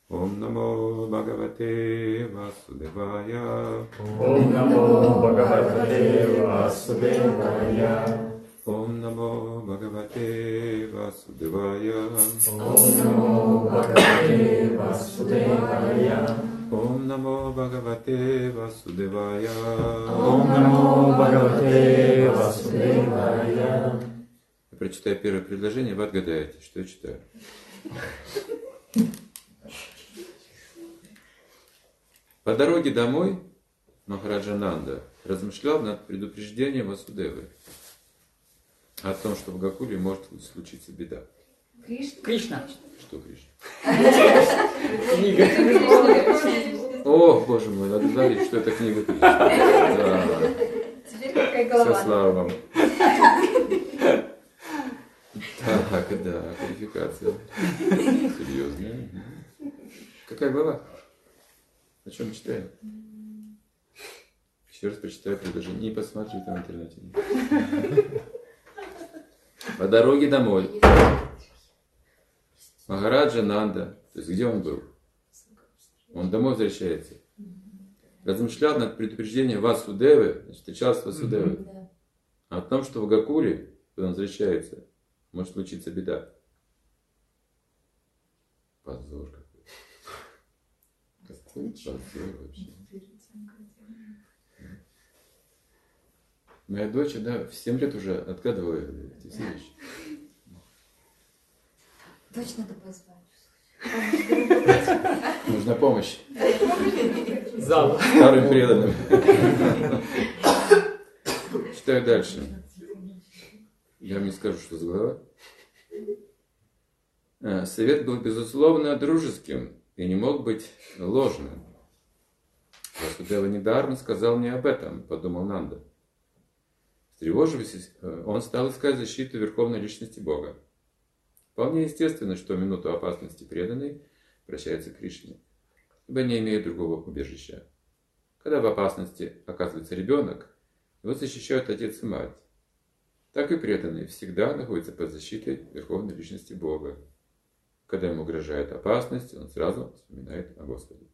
Om Namo Bhagavate Vasudevaya. Om Namo Bhagavate Vasudevaya. Om Namo Bhagavate Vasudevaya. Om Namo Bhagavate Vasudevaya. Om Namo Bhagavate Vasudevaya. Om Namo Bhagavate Vasудевая. Я прочитаю первое предложение, вы отгадаете, что я читаю. По дороге домой Махараджа Нанда размышлял над предупреждением Васудевы о том, что в Гокуле может случиться беда. Кришна. Что Кришна? Книга. О, Боже мой, надо говорить, что это книга Кришны. Да. Теперь какая голова. Все, слава вам. Так, да, квалификация. Серьезная. Какая глава? О чем читаем? Еще раз прочитаю предложение. Не посмотрите там в интернете. По дороге домой Махараджа Нанда, то есть где он был? Он домой возвращается. Размышлял над предупреждением Васудевы, встречался с Васудевой, о том, что в Гокуле, когда он возвращается, может случиться беда. Позор какой. Какой позор вообще. Моя дочь, да, в 7 лет уже отгадывала эти все вещи. Точно надо позвать. Нужна помощь Зал. старым преданным. Читаю дальше. Я вам не скажу, что за глава. Совет был, безусловно, дружеским и не мог быть ложным. Васудева недаром сказал мне об этом, подумал Нанда. Встревожившись, он стал искать защиту Верховной Личности Бога. Вполне естественно, что в минуту опасности преданный обращается к Кришне, ибо не имеет другого убежища. Когда в опасности оказывается ребенок, его защищают отец и мать. Так и преданный всегда находится под защитой Верховной Личности Бога. Когда ему угрожает опасность, он сразу вспоминает о Господе.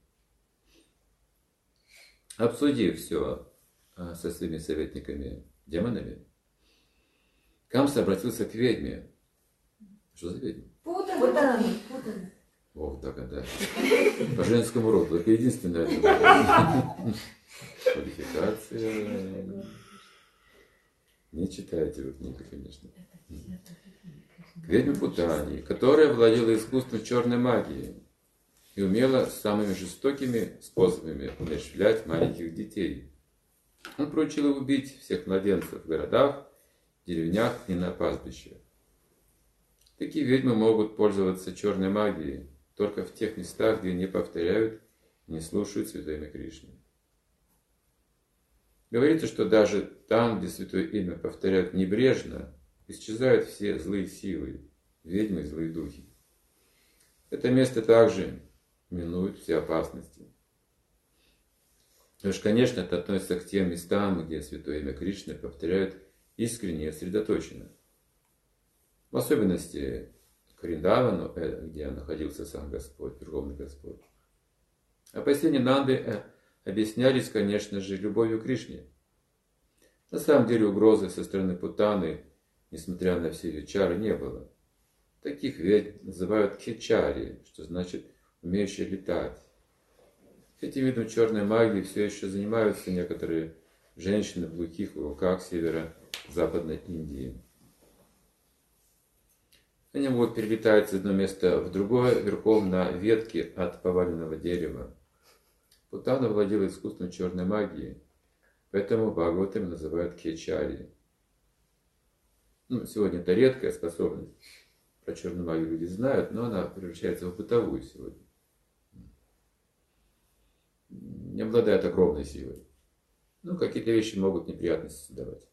Обсудив все со своими советниками демонами, Камса обратился к ведьме. Что за ведьма? Путана. Ох, да. По женскому роду. Это единственная квалификация. Не читайте вы книгу, конечно. К ведьме Путане, которая владела искусством черной магии и умела самыми жестокими способами умерщвлять маленьких детей. Он поручил ей убить всех младенцев в городах, деревнях и на пастбищах. Такие ведьмы могут пользоваться черной магией только в тех местах, где не повторяют и не слушают Святое Имя Кришны. Говорится, что даже там, где Святое Имя повторяют небрежно, исчезают все злые силы, ведьмы и злые духи. Это место также минует все опасности. И уж, конечно, это относится к тем местам, где Святое Имя Кришны повторяют искренне и сосредоточенно. В особенности к Вриндавану, где находился сам Господь, Верховный Господь. Опасения Нанды объяснялись, конечно же, любовью к Кришне. На самом деле угрозы со стороны Путаны, несмотря на все ее чары, не было. Таких ведьм называют хечари, что значит умеющие летать. Этим видом черной магии все еще занимаются некоторые женщины в глухих уголках северо-западной Индии. Они могут перелетать с одного места в другое верхом на ветке от поваленного дерева. Путана владела искусством черной магии, поэтому Бхагаватами называют кечари. Сегодня это редкая способность. Про черную магию люди знают, но она превращается в бытовую сегодня. Не обладает огромной силой. Какие-то вещи могут неприятности создавать.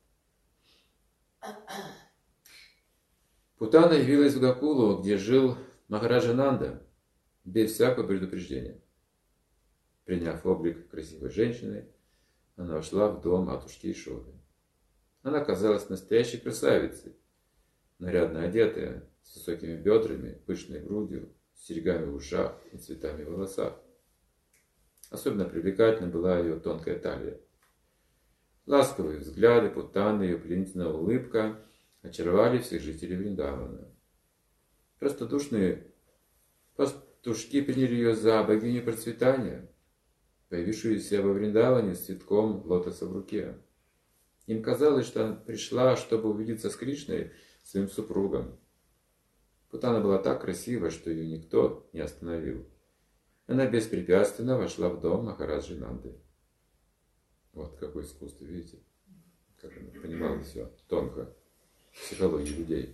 Путана явилась в Гокулу, где жил Махараджа Нанда, без всякого предупреждения. Приняв облик красивой женщины, она вошла в дом матушки Ишоды. Она казалась настоящей красавицей, нарядно одетая, с высокими бедрами, пышной грудью, с серьгами в ушах и цветами в волосах. Особенно привлекательна была ее тонкая талия. Ласковые взгляды Путаны, ее пленительная улыбка очаровали всех жителей Вриндавана. Простодушные пастушки приняли ее за богиню процветания, появившуюся во Вриндаване с цветком лотоса в руке. Им казалось, что она пришла, чтобы увидеться с Кришной, своим супругом. Путана была так красива, что ее никто не остановил. Она беспрепятственно вошла в дом Махараджи Нанды. Вот какое искусство, видите? Как она понимала все тонко, психологию людей.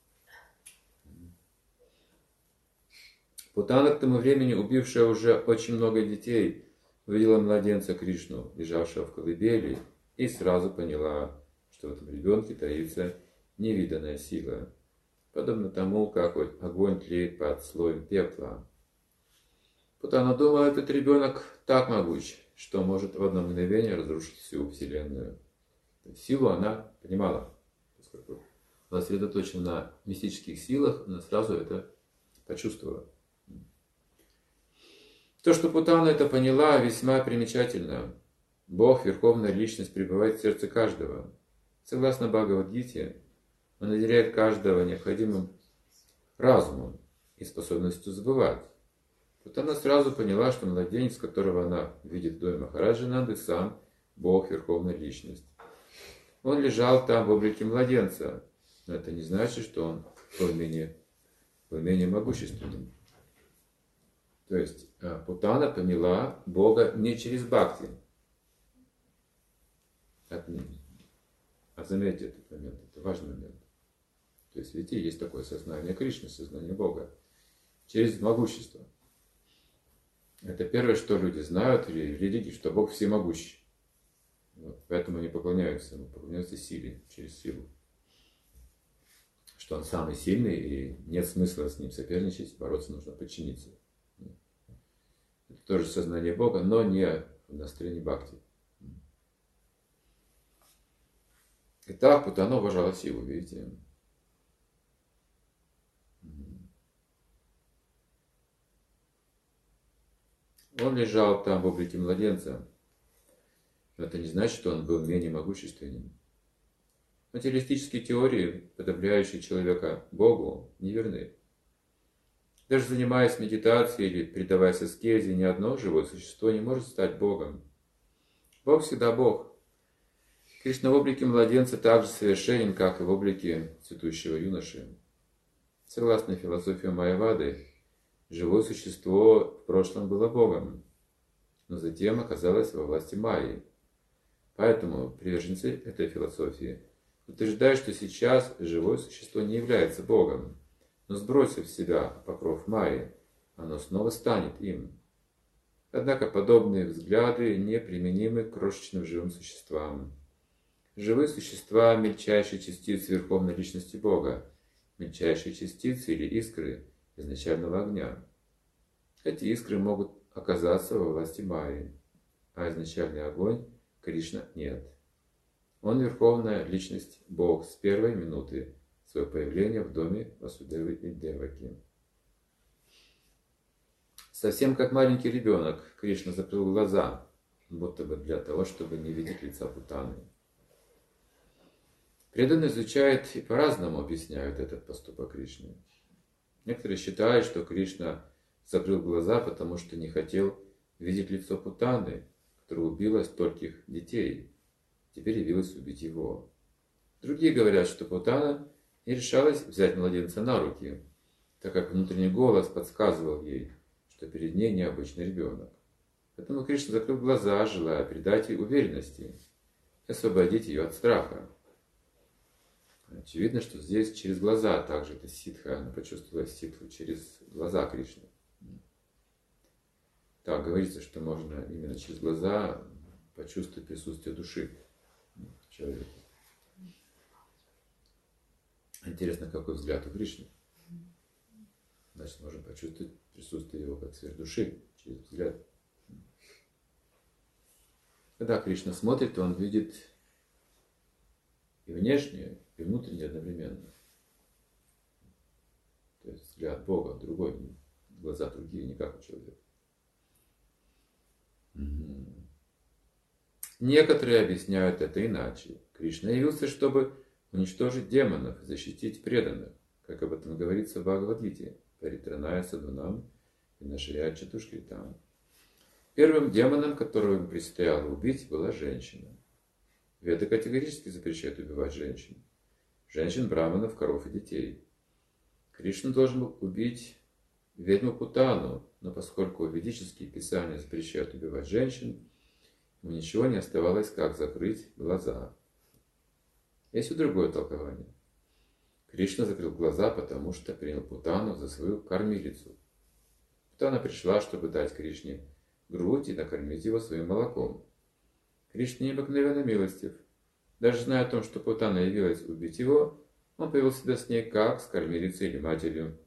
Путана, к тому времени убившая уже очень много детей, увидела младенца Кришну, лежавшего в колыбели, и сразу поняла, что в этом ребенке таится невиданная сила, подобно тому, как огонь тлеет под слоем пепла. Путана думала, этот ребенок так могуч, что может в одно мгновение разрушить всю Вселенную. Силу она понимала, поскольку была сосредоточена на мистических силах, она сразу это почувствовала. То, что Путана это поняла, весьма примечательно. Бог, Верховная Личность, пребывает в сердце каждого. Согласно Бхагавад-гите, Он наделяет каждого необходимым разумом и способностью забывать. Путана сразу поняла, что младенец, которого она видит в доме Махараджи Нанды, сам Бог, Верховная Личность. Он лежал там в облике младенца, но это не значит, что он был менее могущественным. То есть Путана поняла Бога не через бхакти. А заметьте этот момент, это важный момент. То есть, видите, есть такое сознание Кришны, сознание Бога, через могущество. Это первое, что люди знают в религии, что Бог всемогущий. Вот, поэтому они поклоняются Ему, поклоняются силе, через силу. Что Он самый сильный, и нет смысла с Ним соперничать, бороться нужно подчиниться. Это тоже сознание Бога, но не в настроении бхакти. Итак, Путана уважала силу, видите. Он лежал там в облике младенца, но это не значит, что он был менее могущественным. Материалистические теории, подобляющие человека Богу, неверны. Даже занимаясь медитацией или предаваясь аскезе, ни одно живое существо не может стать Богом. Бог всегда Бог. Кришна в облике младенца так же совершенен, как и в облике цветущего юноши. Согласно философии Майявады, живое существо в прошлом было Богом, но затем оказалось во власти Майи. Поэтому приверженцы этой философии утверждают, что сейчас живое существо не является Богом, но сбросив с себя покров Майи, оно снова станет им. Однако подобные взгляды неприменимы к крошечным живым существам. Живые существа – мельчайшие частицы Верховной Личности Бога, мельчайшие частицы или искры изначального огня. Эти искры могут оказаться во власти Майи, а изначальный огонь Кришна нет. Он Верховная Личность Бог с первой минуты своего появления в доме Васудевы и Деваки. Совсем как маленький ребенок, Кришна закрыл глаза, будто бы для того, чтобы не видеть лица Путаны. Преданные изучают и по-разному объясняют этот поступок Кришны. Некоторые считают, что Кришна закрыл глаза, потому что не хотел видеть лицо Путаны, которая убила стольких детей. Теперь явилась убить его. Другие говорят, что Путана не решалась взять младенца на руки, так как внутренний голос подсказывал ей, что перед ней необычный ребенок. Поэтому Кришна закрыл глаза, желая придать ей уверенности и освободить ее от страха. Очевидно, что здесь через глаза также это ситха, она почувствовала ситху через глаза Кришны. Так, говорится, что можно именно через глаза почувствовать присутствие души человека. Интересно, какой взгляд у Кришны. Значит, можем почувствовать присутствие его как свет души через взгляд. Когда Кришна смотрит, то он видит и внешнее, и внутреннее одновременно. То есть взгляд Бога, другой. глаза другие, не как у человека. Некоторые объясняют это иначе. Кришна явился, чтобы уничтожить демонов, защитить преданных, как об этом говорится в Бхагавад-гите. Паритраная садунам винашрия чатушкритам. Первым демоном, которого ему предстояло убить, была женщина. Веды категорически запрещают убивать женщин. Женщин, браманов, коров и детей. Кришна должен был убить ведьму Путану, но поскольку ведические писания запрещают убивать женщин, ему ничего не оставалось, как закрыть глаза. Есть и другое толкование. Кришна закрыл глаза, потому что принял Путану за свою кормилицу. Путана пришла, чтобы дать Кришне грудь и накормить его своим молоком. Кришна необыкновенно милостив. Даже зная о том, что Путана явилась убить его, он повел себя с ней как с кормилицей или матерью.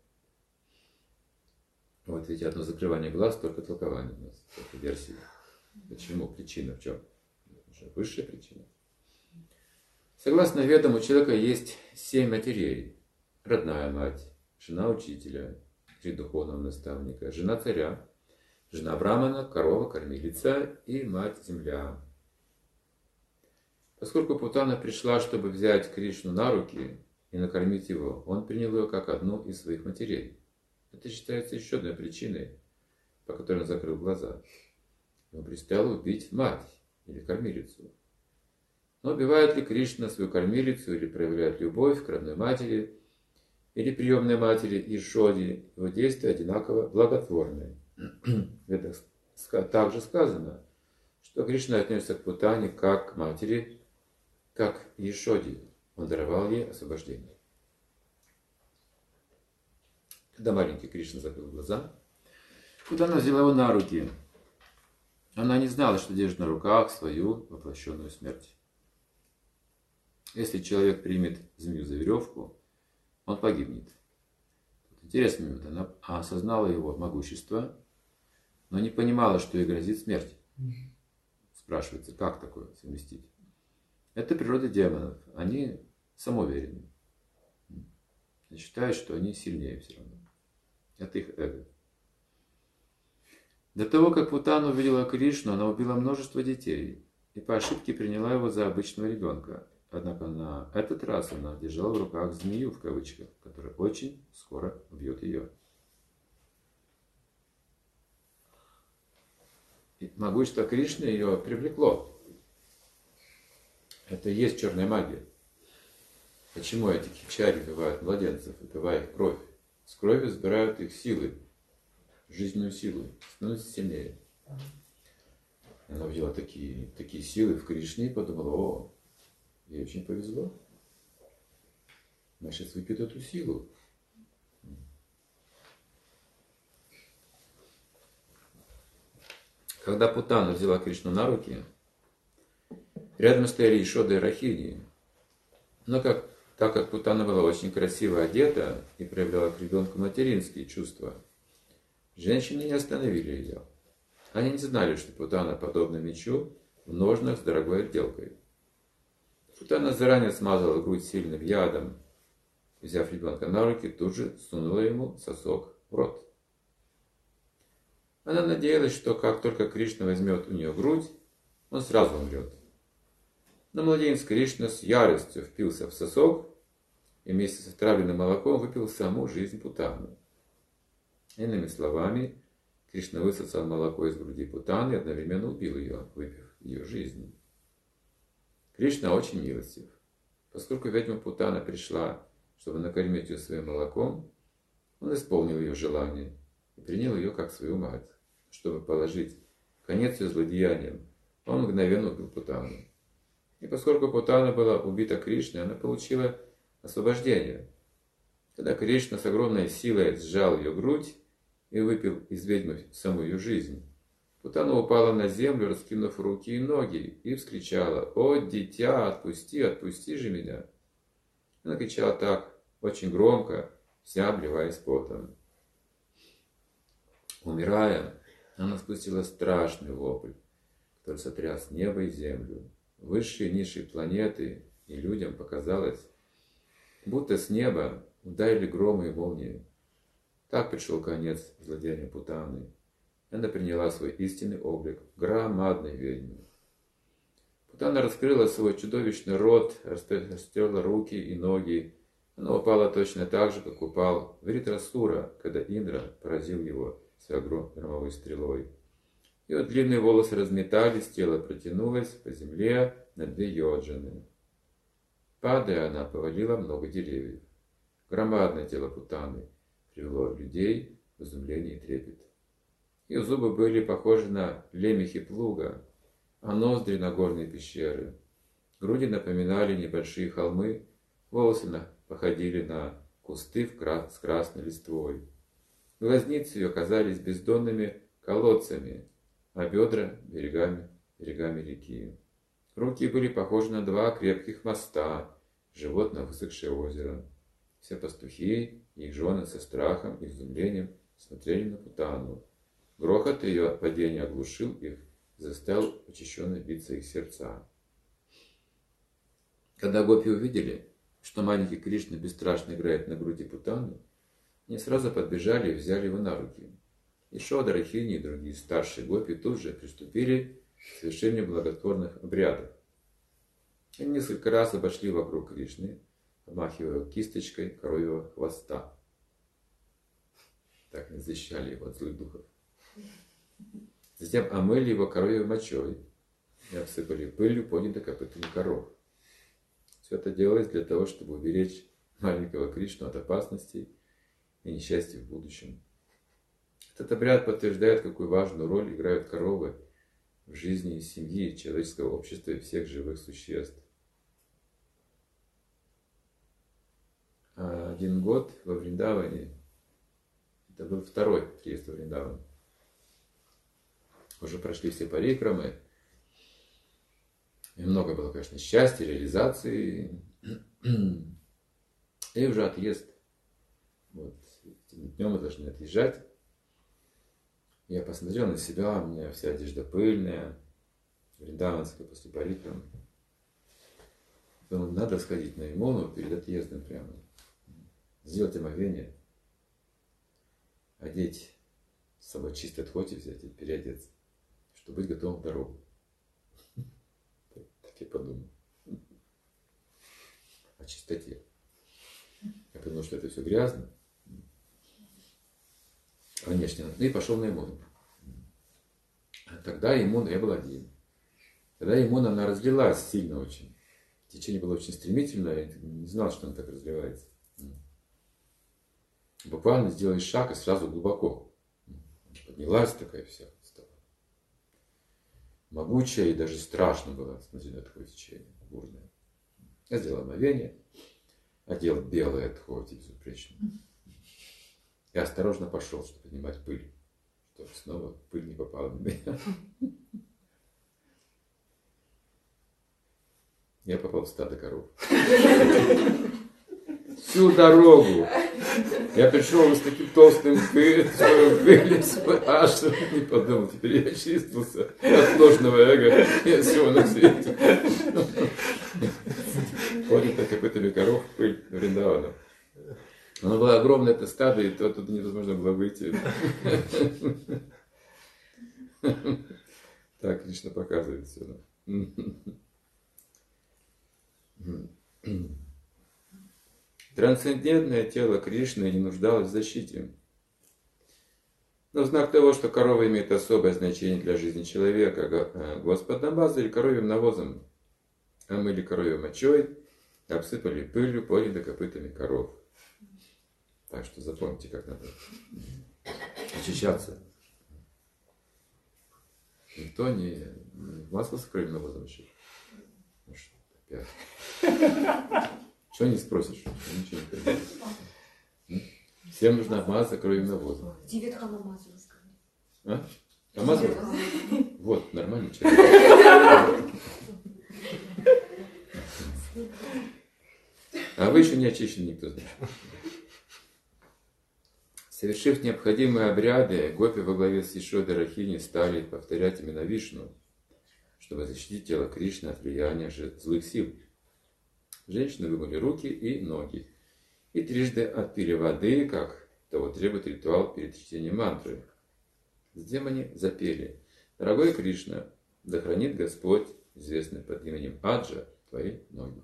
Вот видите, одно закрывание глаз, только толкование у нас, только версии. Почему? Причина в чем? Уже высшая причина. Согласно Ведам, у человека есть 7 матерей. Родная мать, жена учителя, 3 духовного наставника, жена царя, жена брамана, корова, кормилица и мать-земля. Поскольку Путана пришла, чтобы взять Кришну на руки и накормить его, он принял ее как одну из своих матерей. Это считается еще одной причиной, по которой он закрыл глаза. Ему предстояло убить мать или кормилицу. Но убивает ли Кришна свою кормилицу или проявляет любовь к родной матери или приемной матери Ишоди, его действия одинаково благотворны. Это также сказано, что Кришна отнесся к Путане как к матери, как Ишоди. Он даровал ей освобождение. Когда маленький Кришна закрыл глаза, Путана взяла его на руки. Она не знала, что держит на руках свою воплощенную смерть. Если человек примет змею за веревку, он погибнет. Интересный момент. Она осознала его могущество, но не понимала, что ей грозит смерть. Спрашивается, как такое совместить? Это природа демонов. Они самоуверены. Считают, что они сильнее все равно. Это их эго. До того, как Путана увидела Кришну, она убила множество детей и по ошибке приняла его за обычного ребенка. Однако на этот раз она держала в руках змею, в кавычках, которая очень скоро убьет ее. И могущество Кришны ее привлекло. Это и есть черная магия. Почему эти кичари убивают младенцев, выпивая их кровь? С кровью забирают их силы, жизненную силу, становятся сильнее. Она увидела такие силы в Кришне и подумала, о, ей очень повезло. Она сейчас выпьет эту силу. Когда Путана взяла Кришну на руки, рядом стояли Ишода и Рахини. Но так как Путана была очень красиво одета и проявляла к ребенку материнские чувства, женщины не остановили ее. Они не знали, что Путана подобна мечу в ножнах с дорогой отделкой. Путана заранее смазала грудь сильным ядом. Взяв ребенка на руки, тут же сунула ему сосок в рот. Она надеялась, что как только Кришна возьмет у нее грудь, он сразу умрет. Но младенец Кришна с яростью впился в сосок и вместе с отравленным молоком выпил саму жизнь Путаны. Иными словами, Кришна высосал молоко из груди Путаны и одновременно убил ее, выпив ее жизнь. Кришна очень милостив. Поскольку ведьма Путана пришла, чтобы накормить ее своим молоком, он исполнил ее желание и принял ее как свою мать. Чтобы положить конец ее злодеяниям, он мгновенно убил Путану. И поскольку Путана была убита Кришной, она получила освобождение. Когда Кришна с огромной силой сжал ее грудь и выпил из ведьмы саму ее жизнь, Путана упала на землю, раскинув руки и ноги, и вскричала: «О, дитя, отпусти, отпусти же меня!» Она кричала так, очень громко, вся обливаясь потом. Умирая, она спустила страшный вопль, который сотряс небо и землю. Высшие и низшие планеты и людям показалось, будто с неба ударили громы и молнии. Так пришел конец злодеянию Путаны. Она приняла свой истинный облик громадной ведьмы. Путана раскрыла свой чудовищный рот, растерла руки и ноги. Она упала точно так же, как упал Вритрасура, когда Индра поразил его своей громовой стрелой. Ее длинные волосы разметались, тело протянулось по земле на 2 йоджаны. Падая, она повалила много деревьев. Громадное тело Путаны привело людей в изумление и трепет. Ее зубы были похожи на лемехи плуга, а ноздри на горные пещеры. Груди напоминали небольшие холмы, волосы походили на кусты с красной листвой. Глазницы ее казались бездонными колодцами, а бедра берегами реки. Руки были похожи на 2 крепких моста, живот на высохшее озеро. Все пастухи и их жены со страхом и изумлением смотрели на Путану. Грохот ее падения оглушил их, заставил учащенно биться их сердца. Когда гопи увидели, что маленький Кришна бесстрашно играет на груди Путаны, они сразу подбежали и взяли его на руки. Ишода, Рахини и другие старшие гопи тут же приступили к совершению благотворных обрядов. Они несколько раз обошли вокруг Кришны, обмахивая кисточкой коровьего хвоста. Так они защищали его от злых духов. Затем омыли его коровьей мочой и обсыпали пылью поднятых копытами коров. Все это делалось для того, чтобы уберечь маленького Кришну от опасностей и несчастья в будущем. Этот обряд подтверждает, какую важную роль играют коровы в жизни семьи, человеческого общества и всех живых существ. 1 год во Вриндаване, это был 2-й приезд во Вриндаван. Уже прошли все парикрамы, и много было, конечно, счастья, реализации, и уже отъезд. Вот. Днем мы должны отъезжать. Я посмотрел на себя, у меня вся одежда пыльная, вриндаванская после парикрам. Думаю, надо сходить на Ямуну перед отъездом прямо. Сделать омовение, одеть с собой чистый тхоти взять и переодеться, чтобы быть готовым к дорогу. Так я подумал. О чистоте. Я подумал, что это все грязно. Конечно. Ну и пошел на Ямуну. Тогда Ямуна, я был один. Тогда Ямуна, она разлилась сильно очень. Течение было очень стремительное, я не знал, что она так разливается. Буквально сделаешь шаг и сразу глубоко. Поднялась такая вся. Могучая и даже страшно было смотреть на такое течение бурное. Я сделал омовение, одел белое тхоти безупречно. И осторожно пошел, чтобы поднимать пыль, чтобы снова пыль не попала на меня. Я попал в стадо коров. Всю дорогу я пришел с таким толстым пылью, аж не подумал, теперь я очистился от ложного эго и всего на свете. Ходит на копытами коров пыль Вриндавана. Оно было огромное, это стадо, и то оттуда невозможно было выйти. Так Кришна показывает все. Трансцендентное тело Кришны не нуждалось в защите. Но в знак того, что корова имеет особое значение для жизни человека, Господь намазали коровьим навозом, омыли коровьей мочой, обсыпали пылью, подняли копытами коров. Так что запомните, как надо очищаться. Никто не мазался коровьим навозом еще. Ну что, опять. Что не спросишь? Ничего не придумаешь. Всем нужно обмазаться коровьим навозом. Диветхана мазалась. А? Омазывать? Вот, нормальный человек. А вы еще не очищены, никто знает. Совершив необходимые обряды, гопи во главе с Ишодой Рахини стали повторять имена Вишну, чтобы защитить тело Кришны от влияния злых сил. Женщины вымыли руки и ноги и трижды отпили воды, как того требует ритуал перед чтением мантры. Затем они запели: «Дорогой Кришна, да хранит Господь, известный под именем Аджа, твои ноги.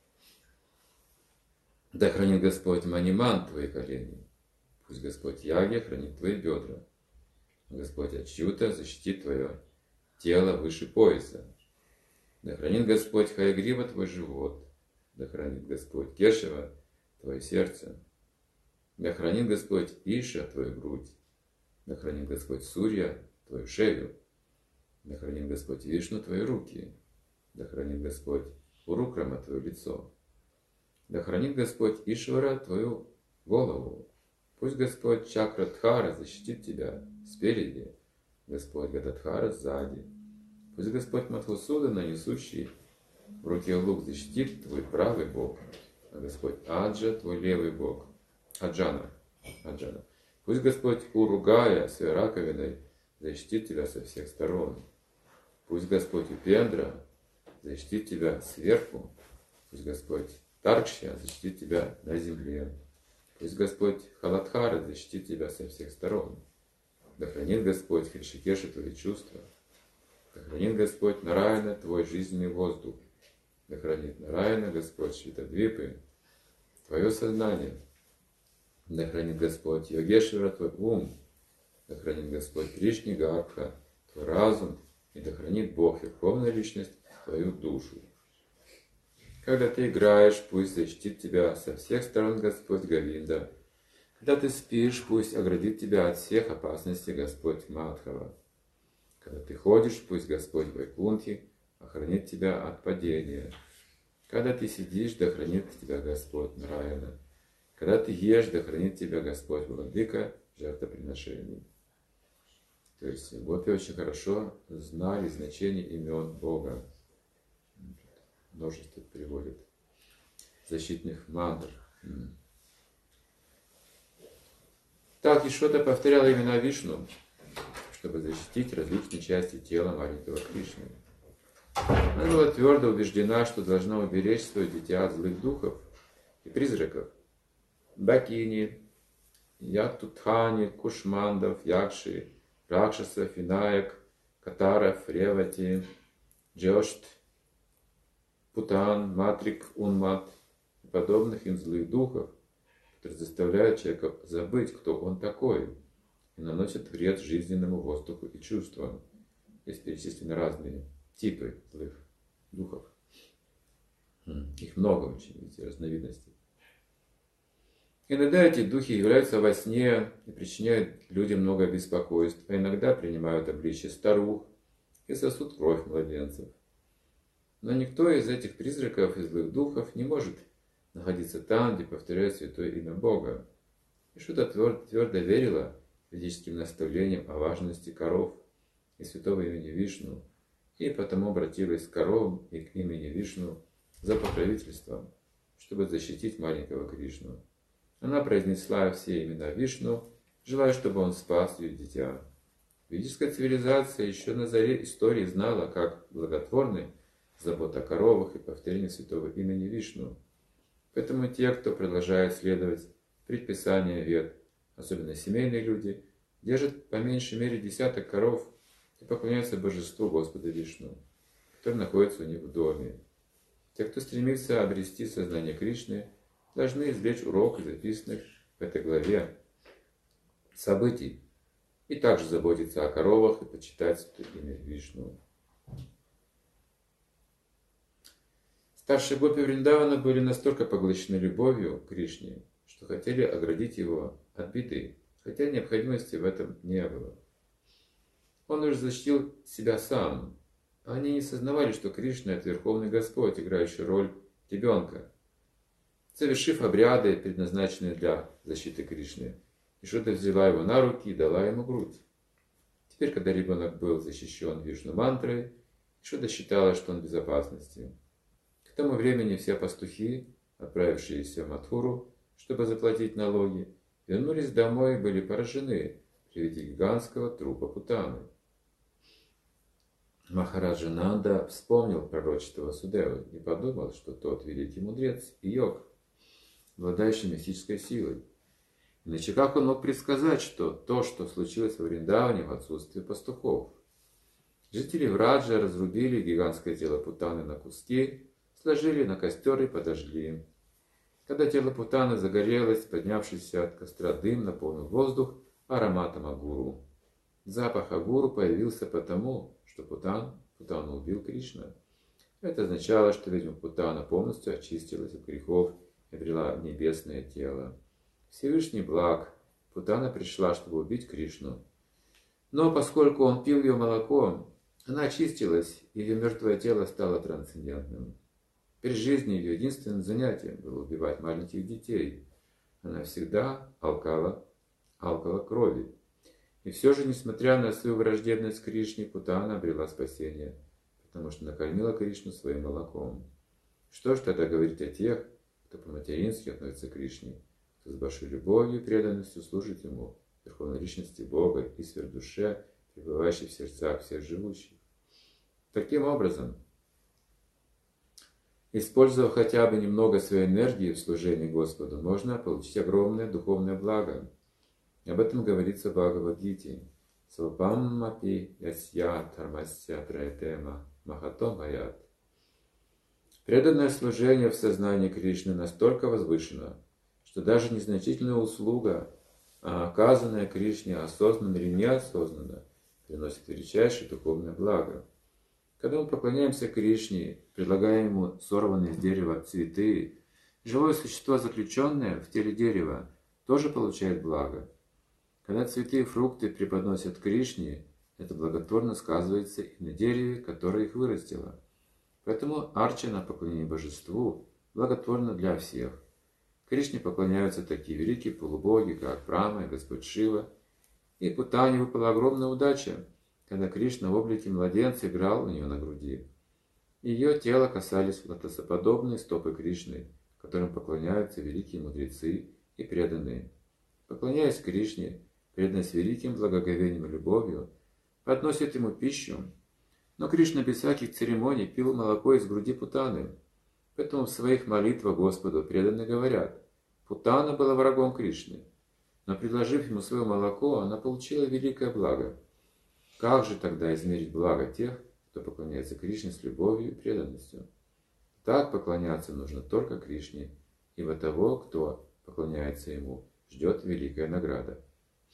Да хранит Господь Маниман твои колени. Пусть Господь Яги хранит твои бедра. Господь Ачюта защитит твое тело выше пояса. Да хранит Господь Хаягрива твой живот. Да хранит Господь Кешева твое сердце. Да хранит Господь Иша твою грудь. Да хранит Господь Сурья твою шею. Да хранит Господь Вишну твои руки. Да хранит Господь Урукрама твое лицо. Да хранит Господь Ишвара твою голову. Пусть Господь Чакрадхара защитит тебя спереди, Господь Гададхара сзади. Пусть Господь Мадхусудана, несущий в руке лук, защитит твой правый бок, а Господь Аджа твой левый бок. Аджана. Пусть Господь Уругая своей раковиной защитит тебя со всех сторон. Пусть Господь Упендра защитит тебя сверху. Пусть Господь Таркшья защитит тебя на земле. Пусть Господь Халадхара защитит тебя со всех сторон. Да хранит Господь Хришикеша твои чувства. Да хранит Господь Нараяна твой жизненный воздух. Да хранит Нараяна Господь Швитадвипы твое сознание. Да хранит Господь Йогешвара твой ум. Да хранит Господь Кришни Гарха твой разум. И да хранит Бог Верховная Личность твою душу. Когда ты играешь, пусть защитит тебя со всех сторон Господь Говинда. Когда ты спишь, пусть оградит тебя от всех опасностей Господь Мадхава. Когда ты ходишь, пусть Господь Вайкунтхи охранит тебя от падения. Когда ты сидишь, да хранит тебя Господь Нараяна. Когда ты ешь, да хранит тебя Господь Владыка жертвоприношений. То есть гопи очень хорошо знали значение имен Бога. Множество приводит защитных мантр. Так Ишода повторяла имена Вишну, чтобы защитить различные части тела маленького Кришны. Она была твердо убеждена, что должна уберечь свое дитя от злых духов и призраков. Бакини, Ятутхани, Кушмандов, Якши, Ракшасов, Винаек, Катаров, Ревати, Джошт, Путан, Матрик, Унмат и подобных им злых духов, которые заставляют человека забыть, кто он такой, и наносят вред жизненному воздуху и чувствам. Здесь перечислены разные типы злых духов. Их много очень, видите, разновидностей. Иногда эти духи являются во сне и причиняют людям много беспокойств, а иногда принимают обличие старух и сосут кровь младенцев. Но никто из этих призраков и злых духов не может находиться там, где повторяют святое имя Бога. Ишода твердо верила ведическим наставлениям о важности коров и святого имени Вишну, и потому обратилась к коровам и к имени Вишну за покровительством, чтобы защитить маленького Кришну. Она произнесла все имена Вишну, желая, чтобы он спас ее дитя. Ведическая цивилизация еще на заре истории знала, как благотворны забота о коровах и повторение святого имени Вишну. Поэтому те, кто продолжает следовать предписаниям Вед, особенно семейные люди, держат по меньшей мере 10 коров и поклоняются божеству Господа Вишну, который находится у них в доме. Те, кто стремится обрести сознание Кришны, должны извлечь урок из записанных в этой главе событий и также заботиться о коровах и почитать святое имя Вишну. Старшие гопи Вриндавана были настолько поглощены любовью к Кришне, что хотели оградить его от беды, хотя необходимости в этом не было. Он уже защитил себя сам, а они не сознавали, что Кришна – это Верховный Господь, играющий роль ребенка. Совершив обряды, предназначенные для защиты Кришны, Ишода взяла его на руки и дала ему грудь. Теперь, когда ребенок был защищен Вишну-мантрой, Ишода считала, что он в безопасности. К тому времени все пастухи, отправившиеся в Мадхуру, чтобы заплатить налоги, вернулись домой и были поражены при виде гигантского трупа Путаны. Махараджа Нанда вспомнил пророчество Васудевы и подумал, что тот великий мудрец и йог, обладающий мистической силой. Иначе как он мог предсказать, что то, что случилось во Вриндаване в отсутствие пастухов? Жители Враджа разрубили гигантское тело Путаны на куски, сложили на костер и подожгли. Когда тело Путаны загорелось, поднявшийся от костра дым наполнил воздух ароматом агуру. Запах агуру появился потому, что Путану убил Кришна. Это означало, что ведьма Путана полностью очистилась от грехов и обрела небесное тело. Всевышний благ, Путана пришла, чтобы убить Кришну. Но поскольку он пил ее молоко, она очистилась, и ее мертвое тело стало трансцендентным. При жизни ее единственным занятием было убивать маленьких детей. Она всегда алкала крови. И все же, несмотря на свою враждебность к Кришне, Путана обрела спасение, потому что накормила Кришну своим молоком. Что ж тогда говорить о тех, кто по-матерински относится к Кришне, кто с большой любовью и преданностью служит Ему, Верховной Личности Бога и сверхдуше, пребывающей в сердцах всех живущих? Таким образом, используя хотя бы немного своей энергии в служении Господу, можно получить огромное духовное благо. Об этом говорится в Бхагавад-гите. Свапаммапи ясья дхармасья праятема махато маят. Преданное служение в сознании Кришны настолько возвышено, что даже незначительная услуга, оказанная Кришне осознанно или неосознанно, приносит величайшее духовное благо. Когда мы поклоняемся Кришне, предлагаем Ему сорванные с дерева цветы, живое существо, заключенное в теле дерева, тоже получает благо. Когда цветы и фрукты преподносят Кришне, это благотворно сказывается и на дереве, которое их вырастило. Поэтому арчана, поклонение божеству, благотворно для всех. Кришне поклоняются такие великие полубоги, как Брахма и Господь Шива. И Путане выпала огромная удача, когда Кришна в облике младенца играл у нее на груди. Ее тело касались лотосоподобные стопы Кришны, которым поклоняются великие мудрецы и преданные. Поклоняясь Кришне, преданные с великим благоговением и любовью, подносят Ему пищу. Но Кришна без всяких церемоний пил молоко из груди Путаны. Поэтому в своих молитвах Господу преданные говорят: Путана была врагом Кришны, но предложив ему свое молоко, она получила великое благо. Как же тогда измерить благо тех, кто поклоняется Кришне с любовью и преданностью? Так поклоняться нужно только Кришне, ибо того, кто поклоняется Ему, ждет великая награда.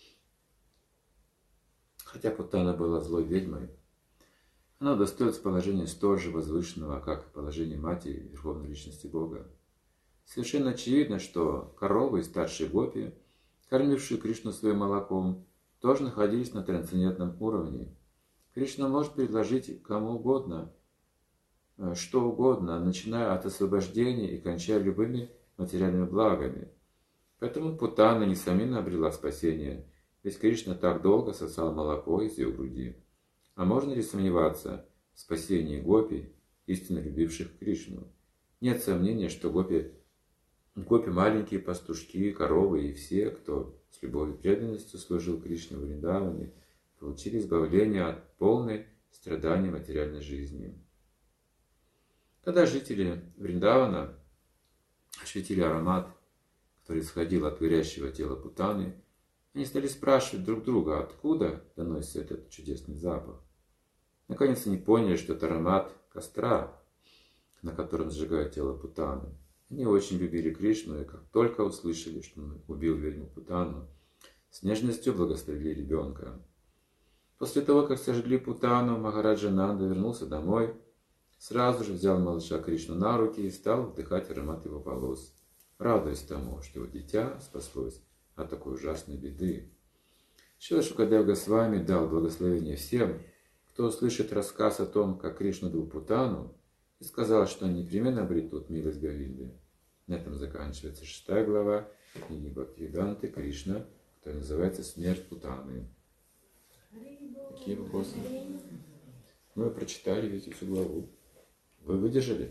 Хотя Путана была злой ведьмой, она удостоилась положения столь же возвышенного, как и положение матери Верховной Личности Бога. Совершенно очевидно, что коровы и старшие гопи, кормившие Кришну своим молоком, тоже находились на трансцендентном уровне. Кришна может предложить кому угодно, что угодно, начиная от освобождения и кончая любыми материальными благами. Поэтому Путана, несомненно, обрела спасение, ведь Кришна так долго сосал молоко из ее груди. А можно ли сомневаться в спасении гопи, истинно любивших Кришну? Нет сомнения, что гопи маленькие пастушки, коровы и все, кто с любовью и преданностью служил Кришне в Вриндаване, получили избавление от полной страдания материальной жизни. Когда жители Вриндавана ощутили аромат, который исходил от горящего тела Путаны, они стали спрашивать друг друга, откуда доносится этот чудесный запах. Наконец они поняли, что это аромат костра, на котором сжигают тело Путаны. Они очень любили Кришну, и как только услышали, что он убил ведьму Путану, с нежностью благословили ребенка. После того, как сожгли Путану, Махараджа Нанда вернулся домой, сразу же взял малыша Кришну на руки и стал вдыхать аромат его волос, радуясь тому, что его дитя спаслось от такой ужасной беды. Шрила Шукадев Госвами дал благословение всем, кто услышит рассказ о том, как Кришна убил Путану, и сказал, что они непременно обретут милость Говинды. На этом заканчивается 6 глава книги Бхактивиданты Кришна, которая называется «Смерть Путаны». Какие вопросы? Мы прочитали ведь всю главу. Вы выдержали?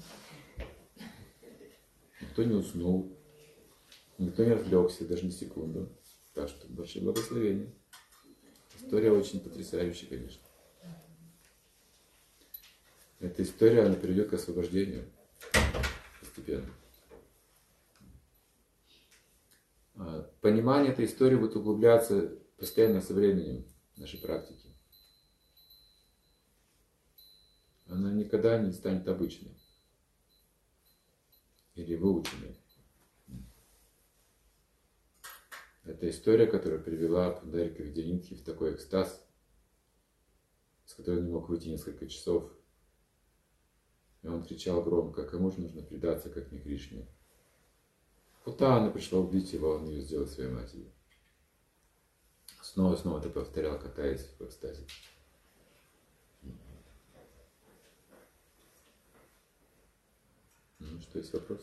Никто не уснул, никто не отвлекся даже на секунду. Так что большое благословение. История очень потрясающая, конечно. Эта история, она приведет к освобождению постепенно. Понимание этой истории будет углубляться постоянно со временем нашей практики. Она никогда не станет обычной или выученной. Это история, которая привела Пундарика Видянитхи в такой экстаз, с которого он не мог выйти несколько часов. И он кричал громко: кому же нужно предаться, как не Кришне? Путана пришла убить его, он ее сделал своей матерью. Снова и снова это повторял, катаясь в экстазе. Ну, что, есть вопрос?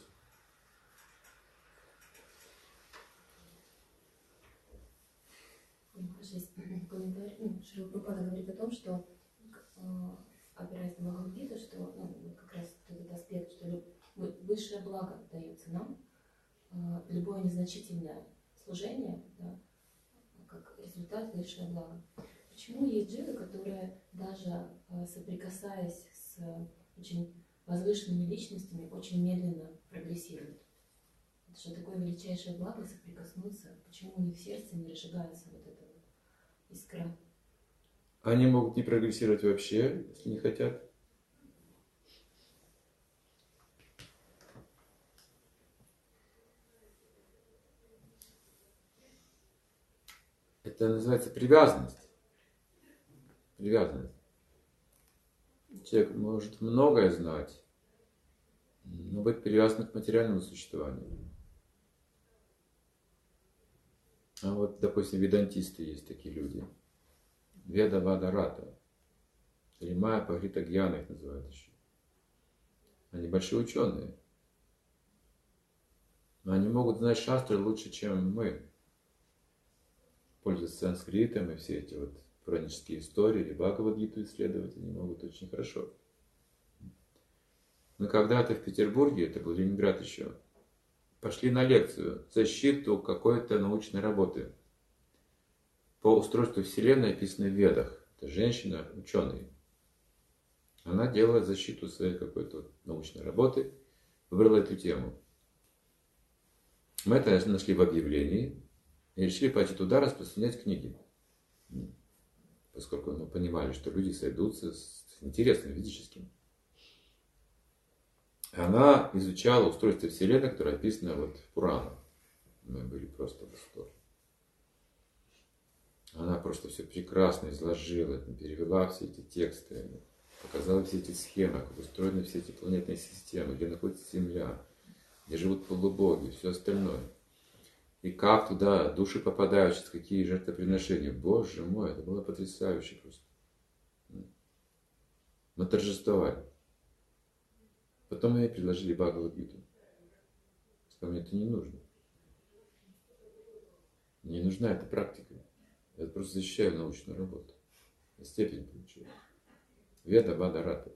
Есть комментарий, Шрила Прабхупада говорит о том, что, опираясь на Бхагавад-гиту, что как раз этот аспект, что высшее благо дается нам, любое незначительное служение, да, как результат высшее благо. Почему есть дживы, которые даже соприкасаясь с очень возвышенными личностями, очень медленно прогрессируют? Это же такое величайшее благо соприкоснуться. Почему у них в сердце не разжигается вот эта вот искра? Они могут не прогрессировать вообще, если не хотят. Это называется привязанность. Привязанность. Человек может многое знать, но быть привязан к материальному существованию. А вот, допустим, ведантисты есть такие люди. Веда Вада Рата. Или Майя Пахрита Гьяна их называют еще. Они большие ученые. Но они могут знать шастры лучше, чем мы. Пользуясь санскритом и все эти вот пуранические истории или Бхагавад-гиту исследовать они могут очень хорошо. Но когда-то в Петербурге, это был Ленинград еще, пошли на лекцию, защиту какой-то научной работы по устройству Вселенной, описанной в Ведах. Это женщина, ученый. Она делала защиту своей какой-то научной работы, выбрала эту тему. Мы это нашли в объявлении и решили пойти туда распространять книги. Поскольку мы понимали, что люди сойдутся с интересным ведическим. Она изучала устройство Вселенной, которое описано вот в Пуранах. Мы были просто в восторге. Она просто все прекрасно изложила, перевела все эти тексты, показала все эти схемы, как устроены все эти планетные системы, где находится Земля, где живут полубоги, все остальное. И как туда души попадают, через какие жертвоприношения. Боже мой, это было потрясающе просто. Мы торжествовали. Потом ей предложили Бхагавад-гиту. Сказал, мне это не нужно. Мне не нужна эта практика. Я просто защищаю научную работу. Я степень получил. Веда Вада Рата.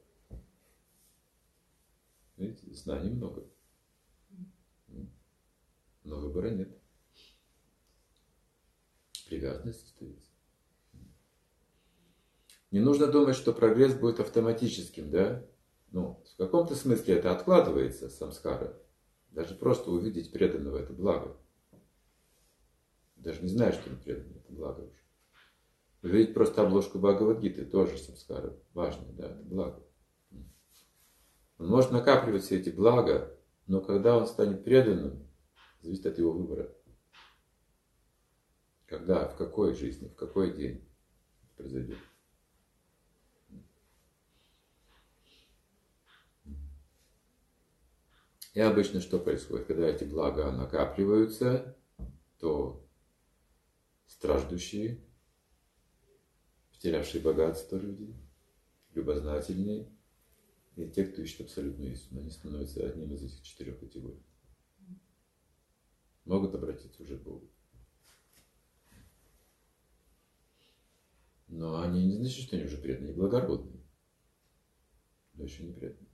Видите, знаний много. Но выбора нет. Привязанность остается. Не нужно думать, что прогресс будет автоматическим, да? Ну, в каком-то смысле это откладывается, самскара. Даже просто увидеть преданного — это благо. Даже не знаешь, что он преданный, это благо уже. Увидеть просто обложку Бхагавад-гиты — тоже самскара. Важно, да, это благо. Он может накапливать все эти блага, но когда он станет преданным, зависит от его выбора. Когда, в какой жизни, в какой день это произойдет. И обычно что происходит? Когда эти блага накапливаются, то страждущие, потерявшие богатство люди, любознательные, и те, кто ищет абсолютную истину, они становятся одним из этих 4 категорий. Могут обратиться уже к Богу. Но они не значит, что они уже преданные, благородные, но еще не преданные.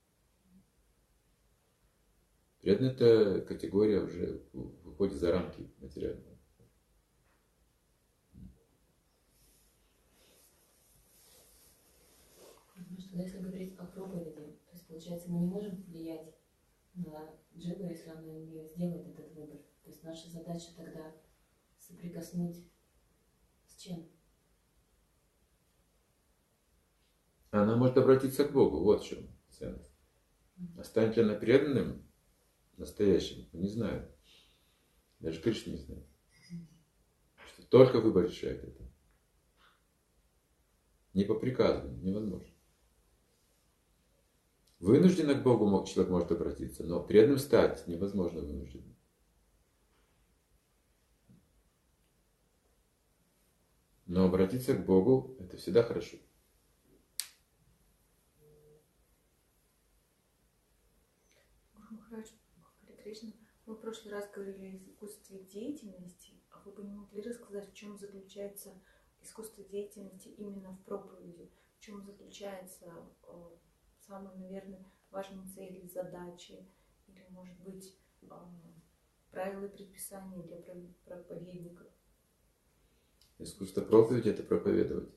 Преданные — это категория уже выходит за рамки материального. Потому что если говорить о проповеди, то есть получается мы не можем влиять на дживу, если она не сделает этот выбор. То есть наша задача тогда соприкоснуть с чем? Она может обратиться к Богу, вот в чем ценность. А станет ли она преданным, настоящим, не знаю. Даже Кришна не знает. Что только выбор решает это. Не по приказу, невозможно. Вынужденно к Богу человек может обратиться, но преданным стать невозможно вынужденно. Но обратиться к Богу – это всегда хорошо. Махарадж, Харе Кришна, мы в прошлый раз говорили о искусстве деятельности, а вы бы не могли рассказать, в чем заключается искусство деятельности именно в проповеди? В чем заключается самые, наверное, важные цели, задачи, или, может быть, правила и предписания для проповедников? Искусство проповеди – это проповедовать.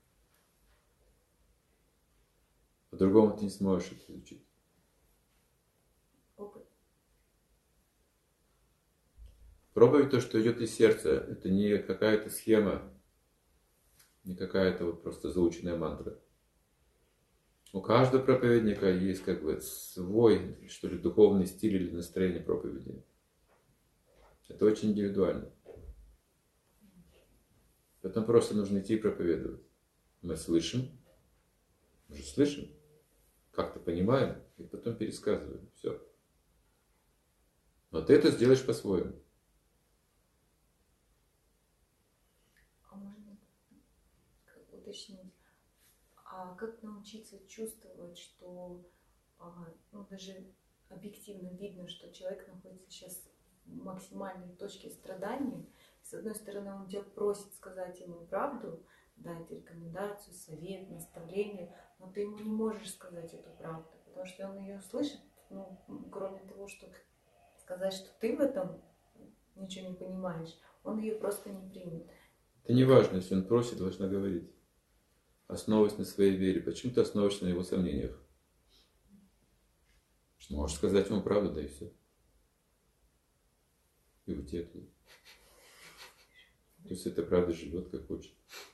По-другому ты не сможешь это изучить. Опыт. Проповедь, то, что идет из сердца, это не какая-то схема, не какая-то вот просто заученная мантра. У каждого проповедника есть как бы свой, что ли, духовный стиль или настроение проповеди. Это очень индивидуально. Поэтому просто нужно идти и проповедовать. Мы слышим, как-то понимаем, и потом пересказываем. Все. Но ты это сделаешь по-своему. А можно уточнить, а как научиться чувствовать, что даже объективно видно, что человек находится сейчас в максимальной точке страдания? С одной стороны, он тебя просит сказать ему правду, дать рекомендацию, совет, наставление, но ты ему не можешь сказать эту правду, потому что он ее услышит, кроме того, что сказать, что ты в этом ничего не понимаешь, он ее просто не примет. Это не важно, если он просит, должна говорить. Основываясь на своей вере. Почему ты основываешься на его сомнениях? Можешь сказать ему правду, да и все. И уйти оттуда. Пусть эта правда живет, как хочет.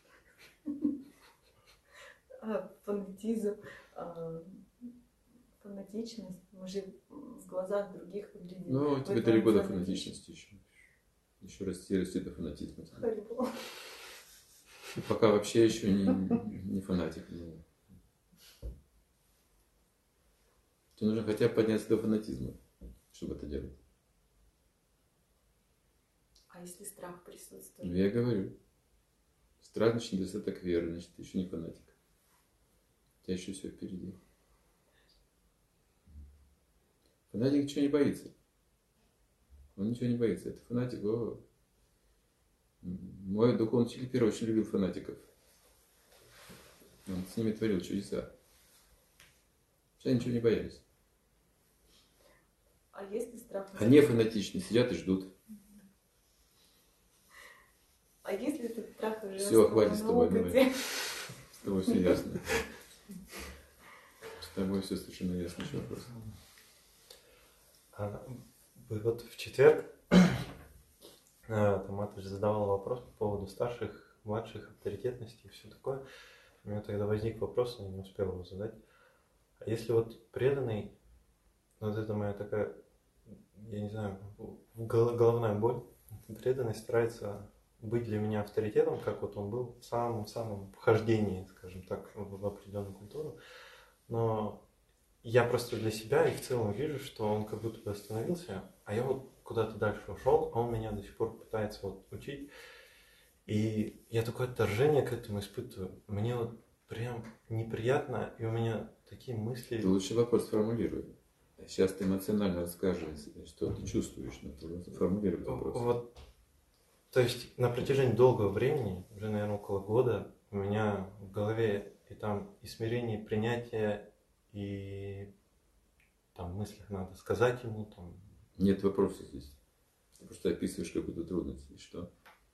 Фанатизм, фанатичность, мы же в глазах других выглядим. Ну, тебе далеко до фанатичности еще. Еще расти до фанатизма. И пока вообще еще не фанатик. Тебе нужно хотя бы подняться до фанатизма, чтобы это делать. А если страх присутствует? Я говорю. Страх, значит, недостаток веры, значит, ты еще не фанатик. У тебя еще все впереди. Фанатик ничего не боится. Он ничего не боится. Это фанатик. Мой духовный учитель первый очень любил фанатиков. Он с ними творил чудеса. Все ничего не боялись. А если страх? Они фанатичны, сидят и ждут. А если этот страх уже Все, хватит с тобой, опыте? давай. С тобой все ясно. С тобой все совершенно ясно. Еще вопрос. Вы вот в четверг Матвей задавал вопрос по поводу старших, младших, авторитетности и все такое. У меня тогда возник вопрос, я не успел его задать. А если вот преданный, вот это моя такая, я не знаю, головная боль, преданный старается быть для меня авторитетом, как вот он был в самом вхождении, скажем так, в определенную культуру. Но я просто для себя и в целом вижу, что он как будто бы остановился, а я вот куда-то дальше ушел, а он меня до сих пор пытается вот учить. И я такое отторжение к этому испытываю. Мне вот прям неприятно, и у меня такие мысли... Ты лучше вопрос формулируй. Сейчас ты эмоционально расскажешь, что ты чувствуешь, но ты формулируй вопрос. Вот, то есть на протяжении долгого времени, уже, наверное, около года, у меня в голове и там и смирение, и принятие, и там в мыслях надо сказать ему, там... Нет вопроса здесь. Ты просто описываешь какую-то трудность. И что?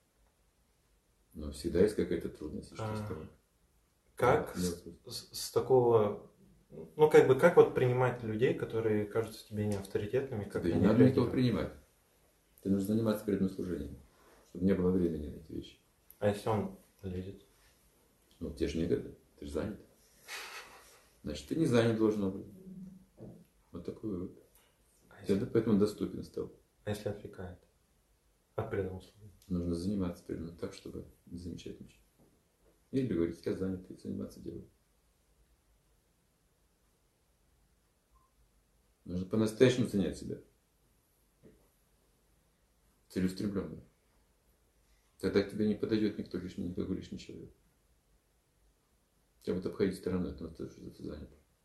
Но всегда есть какая-то трудность. И что с тобой? Как с такого... Ну, как бы, как вот принимать людей, которые кажутся тебе не авторитетными? Как Тебе не они надо никого реагируют? принимать. Тебе нужно заниматься преданным служением, чтобы не было времени на эти вещи. А если он лезет? Ну, тебе же негодно, ты же занят. Значит, ты не занят должен быть. Вот такой вывод. Тебе поэтому доступен стал. А если отвлекает от преданного служения? Нужно заниматься преданным так, чтобы не замечать ничего. Или говорить, я занят, и заниматься делом. Нужно по-настоящему занять себя. Целеустремленно. Тогда к тебе не подойдет никто лишний, никакой лишний человек. Тебя будут обходить стороной, потому что ты занят.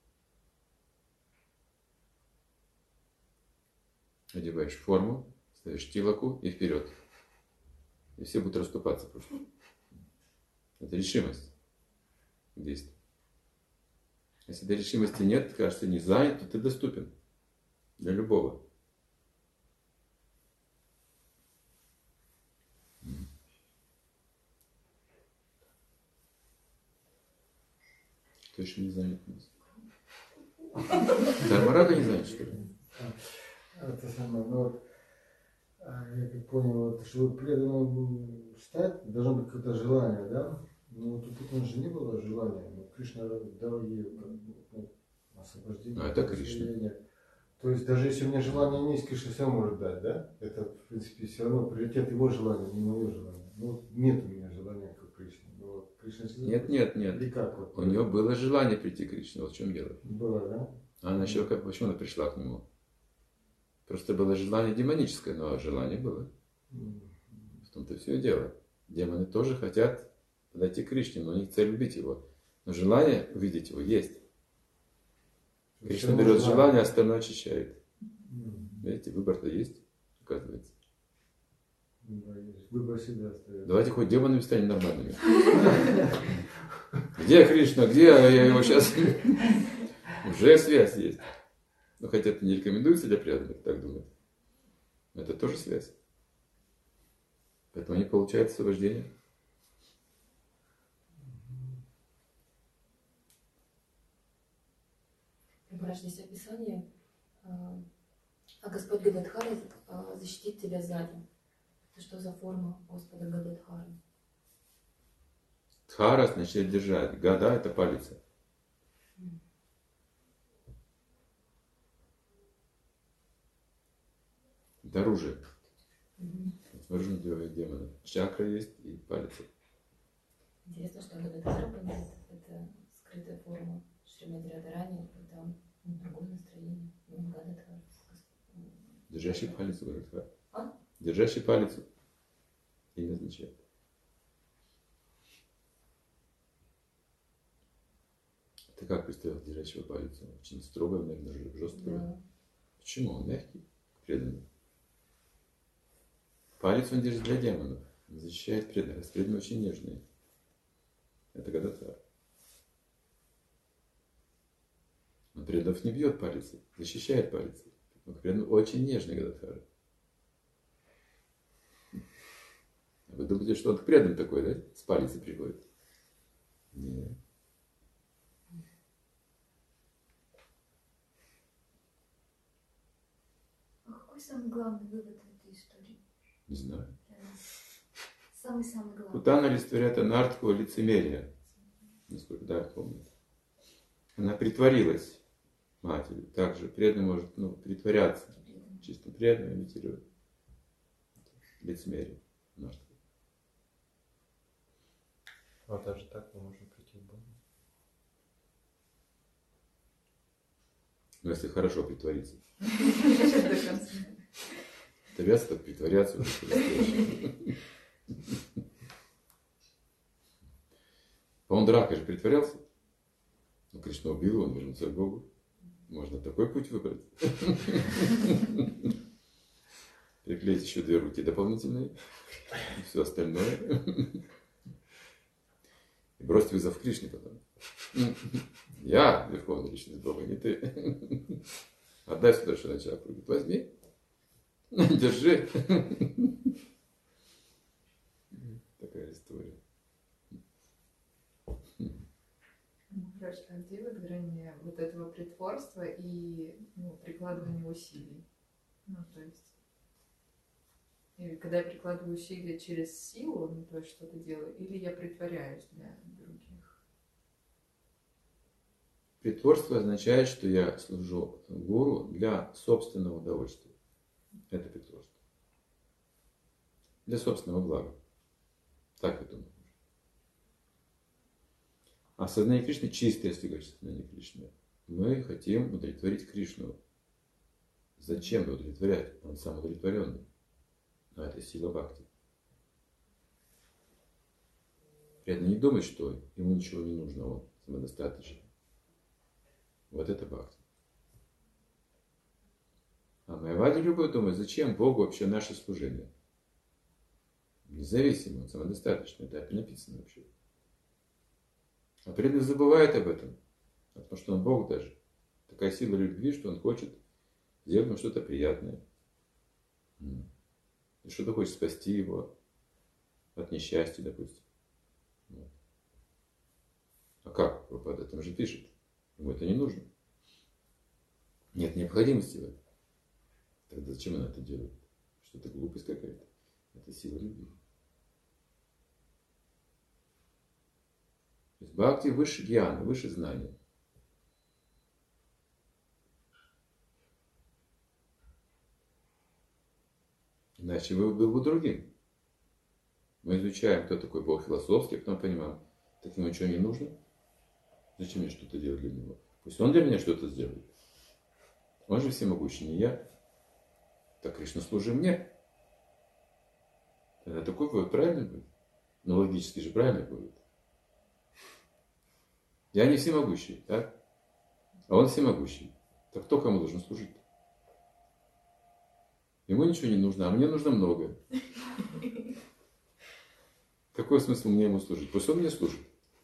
Одеваешь форму, ставишь тилоку и вперед. И все будут расступаться просто. Это решимость к действию. Если этой решимости нет, кажется, не занят, то ты доступен для любого. Кто еще не занят у нас? Дharmaraka не занят, что ли? Это самое, ну вот, я как понял, вот, чтобы преданным стать, должно быть какое-то желание, да? Ну вот тут же не было желания, но Кришна дал ей как бы, освобождение. А это Кришна. То есть даже если у меня желания есть, Кришна все может дать, да? Это в принципе все равно приоритет его желания, не мое желание. Ну вот нет у меня желания как Кришна. Ну, вот, Кришна Нет. Или как вот? У нее было желание прийти к Кришне, вот в чем дело. Было, да? А она еще как, почему она пришла к нему? Просто было желание демоническое, но желание было. В том-то все и дело. Демоны тоже хотят подойти к Кришне, но у них цель убить его. Но желание увидеть его есть. Кришна берет желание, а остальное очищает. Видите, выбор-то есть, оказывается. Выбор всегда остается. Давайте хоть демонами станем нормальными. Где Кришна? Где? Я его сейчас... Уже связь есть. Но хотя это не рекомендуется для преданных, так думать. Но это тоже связь. Поэтому они получают освобождение. Махарадж, здесь описание, а Господь Гададхара защитит тебя сзади. Это что за форма Господа Гададхара? Дхара означает держать. Гада — это палец. Это оружие. Вооружение демона. Чакра есть и палец. Интересно, что Гададхара понимает, это скрытая форма Шримати Радхарани, это другое настроение. Гададхара. Держащий палец Гададхара. А? Держащий палец имя означает. Ты как представил держащего палец? Очень строго, наверное, жестко. Да. Почему? Он мягкий, преданный. Палец он держит для демонов. Он защищает преданных. Преданные очень нежные. Это Гададхара. Он преданных не бьет палец, защищает палец. Преданный очень нежный Гададхара. Вы думаете, что он к преданным такой, да? С палицей приходит? Нет. А какой самый главный вывод этой истории Не знаю. для нас? Самый-самый главный. Путана олицетворяет анартху лицемерие. Насколько да, я помню. Она притворилась матерью. Также преданный может притворяться. Чисто преданно имитировать. Лицемерие. Анартху. А даже так мы можем прийти к Богу. Но если хорошо притвориться. Сейчас до конца. Притворяться, так притворяться. Он дракой же притворялся. Но Кришна убил его, он вернулся к Богу. Можно такой путь выбрать. Приклеить еще 2 руки дополнительные. И все остальное. И бросить вызов Кришне потом. Я верховная личность Бога, не ты. Отдай сюда Шилачакру. Возьми. Держи. Такая история. Махарадж, а где вот грани вот этого притворства и прикладывания усилий? Ну, то есть... Или когда я прикладываю усилия через силу, ну, то есть что-то делаю, или я притворяюсь для других. Притворство означает, что я служу гуру для собственного удовольствия. Это притворство. Для собственного блага. Так я думаю. А сознание Кришны чистое, если говорить сознание Кришны. Мы хотим удовлетворить Кришну. Зачем удовлетворять? Он сам удовлетворенный. Но это сила бхакти. Преданный не думает, что ему ничего не нужно, он самодостаточен. Вот это бхакти. А майявади любой думает, зачем Богу вообще наше служение? Независимо, он самодостаточный, это написано вообще. А преданный забывает об этом, потому что он Бог даже. Такая сила любви, что он хочет сделать ему что-то приятное. И что-то хочет спасти его от несчастья, допустим. Вот. А как? Прабхупада там же пишет. Ему это не нужно. Нет необходимости в этом. Тогда зачем он это делает? Что-то глупость какая-то. Это сила любви. То есть бхакти выше гьяна, выше знания. Иначе вы был бы другим. Мы изучаем, кто такой Бог философский, а потом понимаем, так ему ничего не нужно. Зачем мне что-то делать для него? Пусть он для меня что-то сделает. Он же всемогущий, не я. Так, Кришна, служи мне. Тогда такой вывод правильный будет. Но логически же правильный будет. Я не всемогущий, так? А он всемогущий. Так кто кому должен служить? Ему ничего не нужно, а мне нужно много. Какой смысл мне ему служить? Пусть он мне служит.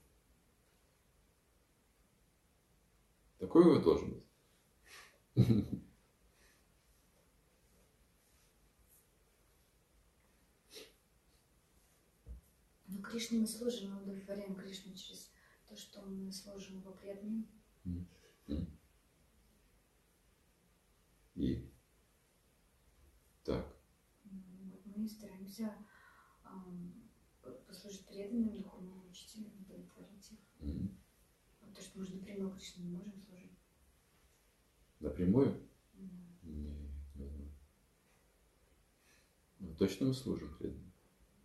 Такой вывод должен быть. Но Кришне мы служим, мы удовлетворяем Кришну через то, что мы служим его преданным. И так. Вот мы стараемся послужить преданным, духовным учителям, удовлетворить их. Вот то, что мы же напрямую Кришне не можем служить. Напрямую? Нет, невозможно. Ну, точно мы служим преданным.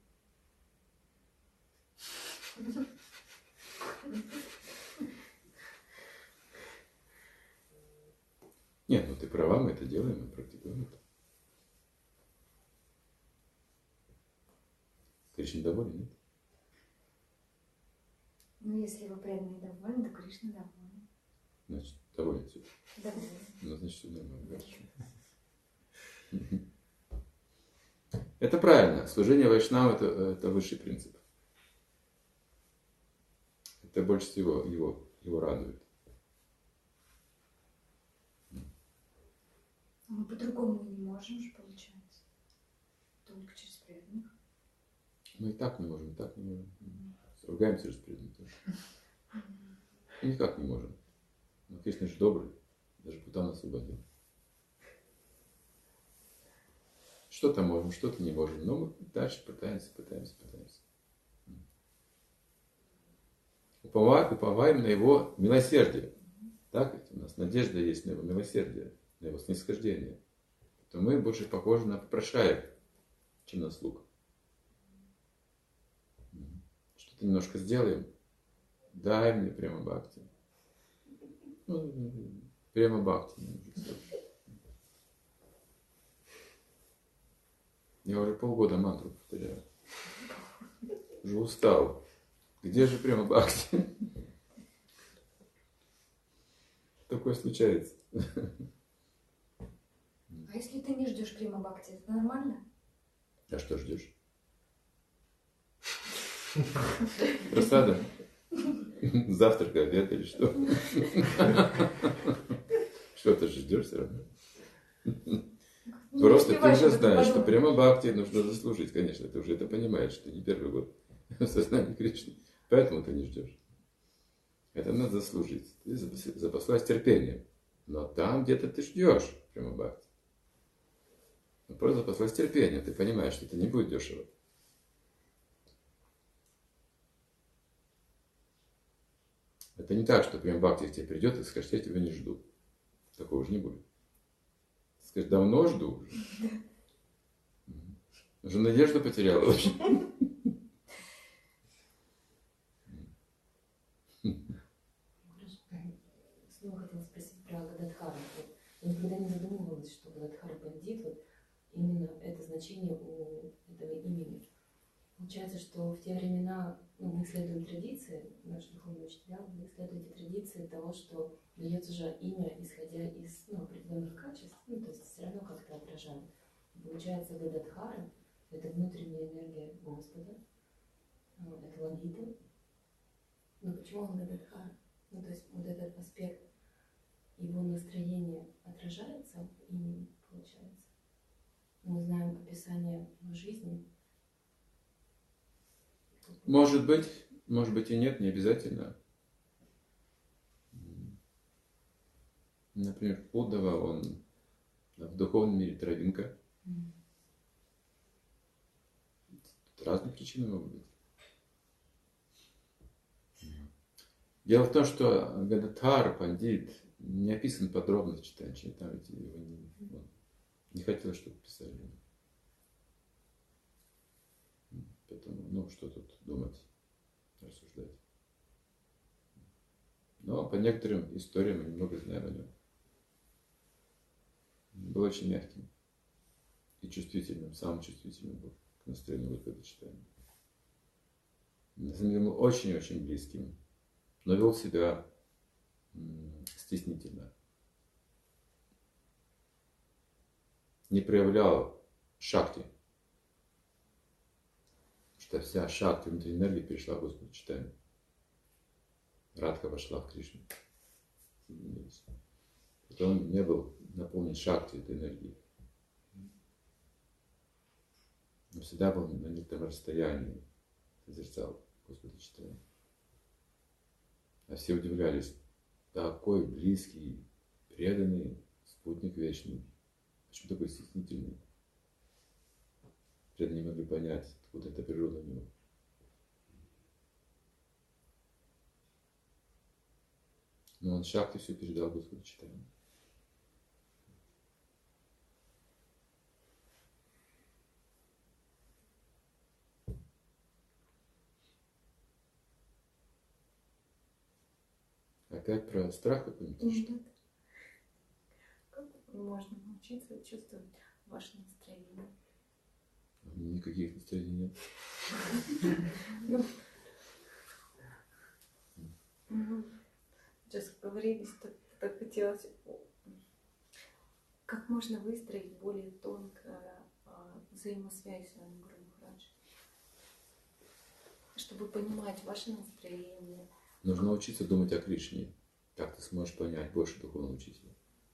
Нет, ну ты права, мы это делаем, мы практикуем это. Кришна доволен, нет? Ну, если его преданный доволен, то Кришна доволен. Значит, доволен все. Доволен. Ну, значит, все нормально. Это правильно. Служение вайшнава это высший принцип. Это больше всего его радует. Мы по-другому не можем же, получается. Только через преданных. Мы и так не можем, и так не можем. Ругаемся же с преданными тоже. И никак не можем. Но Кришна же добрый. Даже Путану освободил. Что-то можем, что-то не можем. Но мы дальше пытаемся. Уповаем на его милосердие. Так ведь у нас надежда есть на его милосердие, на его снисхождение. То мы больше похожи на попрошаек, чем на слуг. Что-то немножко сделаем. Дай мне прямо бхакти. Ну, прямо бхакти. Я уже полгода мантру повторяю. Уже устал. Где же прямо бхакти? Такое случается. А если ты не ждешь прямо бхакти, это нормально? А что ждешь? Просада? Завтрак, обед или что? Что-то же ждешь все равно. Не Просто ты успеваешь уже об этом знаешь, что подумать. прямо бхакти нужно заслужить, конечно. Ты уже это понимаешь, что не первый год в сознании Кришны. Поэтому ты не ждешь. Это надо заслужить. Ты запаслась терпением. Но там где-то ты ждешь прямо бхакти. Но просто послать терпение, ты понимаешь, что это не будет дешево. Это не так, что прям Бхакти к тебе придет и скажет, я тебя не жду. Такого же не будет. Ты скажешь, давно жду уже. Уже надежду потеряла вообще. Снова хотела спросить про Гададхару. Я никогда не задумывалась, что Гададхара Пандит, вот именно это значение у этого имени. Получается, что в те времена мы исследуем традиции, наши духовные учителя, вы исследуете традиции того, что дается же имя, исходя из определенных качеств, то есть все равно как-то отражаем. Получается, Гададхара — это внутренняя энергия Господа, это Lalita. Но почему он Гададхара? То есть вот этот аспект его настроения отражается в имени, получается. Мы знаем описание его жизни. Может быть и нет, не обязательно. Например, Удава, он в духовном мире травинка. Разные причины могут быть. Дело в том, что Гададхар Пандит не описан подробно в читании, там ведь его не хотел, чтобы писали. Поэтому, что тут думать, рассуждать. Но по некоторым историям мы немного знаем о нем. Был очень мягким и чувствительным, самым чувствительным был к настроению выхода читания. На самом деле был очень-очень близким, но вел себя стеснительно. Не проявлял шакти. Что вся шакти, внутренняя энергия перешла в Господу читанию. Радха вошла в Кришну. Он не был наполнен шакти этой энергией. Он всегда был на некотором расстоянии, созерцал Господа читания. А все удивлялись, такой близкий, преданный спутник вечный. Почему такой стеснительный? Преданные не могли понять, откуда эта природа у него. Но он шакти все передал Господу читанию. Опять про страх какой-нибудь? Что? Как можно научиться чувствовать ваше настроение? Никаких настроений нет. Сейчас говорили, что так хотелось. Как можно выстроить более тонкую взаимосвязь с вами, Гуру Махарадж? Чтобы понимать ваше настроение. Нужно учиться думать о Кришне. Так ты сможешь понять больше духовного учителя.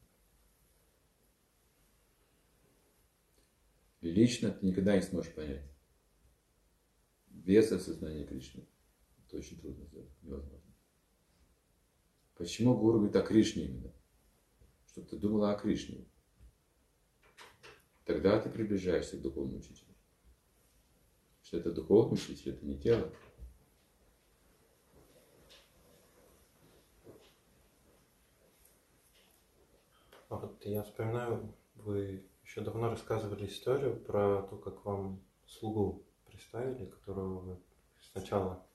Лично ты никогда не сможешь понять. Без осознания Кришны. Это очень трудно сделать, невозможно. Почему гуру говорит о Кришне именно? Чтобы ты думала о Кришне. Тогда ты приближаешься к духовному учителю. Что это духовный учитель, это не тело. А вот я вспоминаю, вы еще давно рассказывали историю про то, как вам слугу представили, которого вы сначала...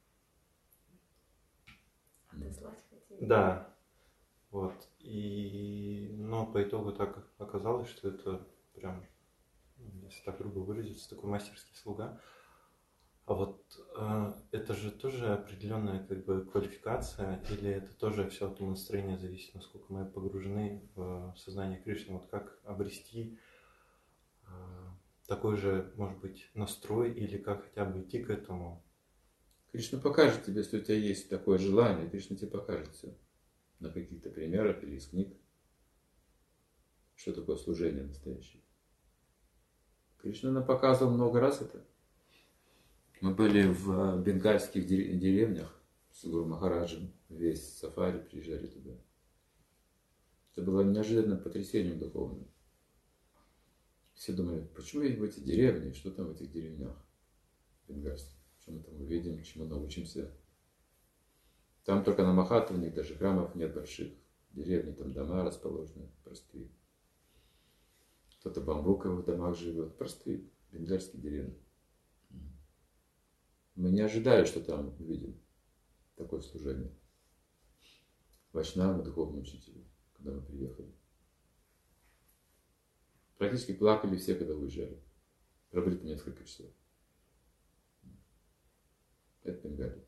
Отослать хотели? Да. Вот. Но по итогу так оказалось, что это прям, если так грубо выразиться, такой мастерский слуга. А вот это же тоже определенная квалификация, или это тоже все от настроения зависит, насколько мы погружены в сознание Кришны? Вот как обрести такой же, может быть, настрой, или как хотя бы идти к этому? Кришна покажет тебе, если у тебя есть такое желание, Кришна тебе покажет все. На каких-то примерах или из книг. Что такое служение настоящее. Кришна нам показывал много раз это. Мы были в бенгальских деревнях с Гуру Махараджем. Весь сафари приезжали туда. Это было неожиданным потрясением духовным. Все думают, почему едем в эти деревни, что там в этих деревнях бенгальских, что мы там увидим, чему научимся. Там только на Махатме, у них даже храмов нет больших. Деревни, там дома расположены, простые. Кто-то в бамбуковых домах живет, простые бенгальские деревни. Мы не ожидали, что там увидим такое служение. Вайшнавам, духовному учителю, когда мы приехали. Практически плакали все, когда уезжали. Пробыли там несколько часов. Это Бенгалия.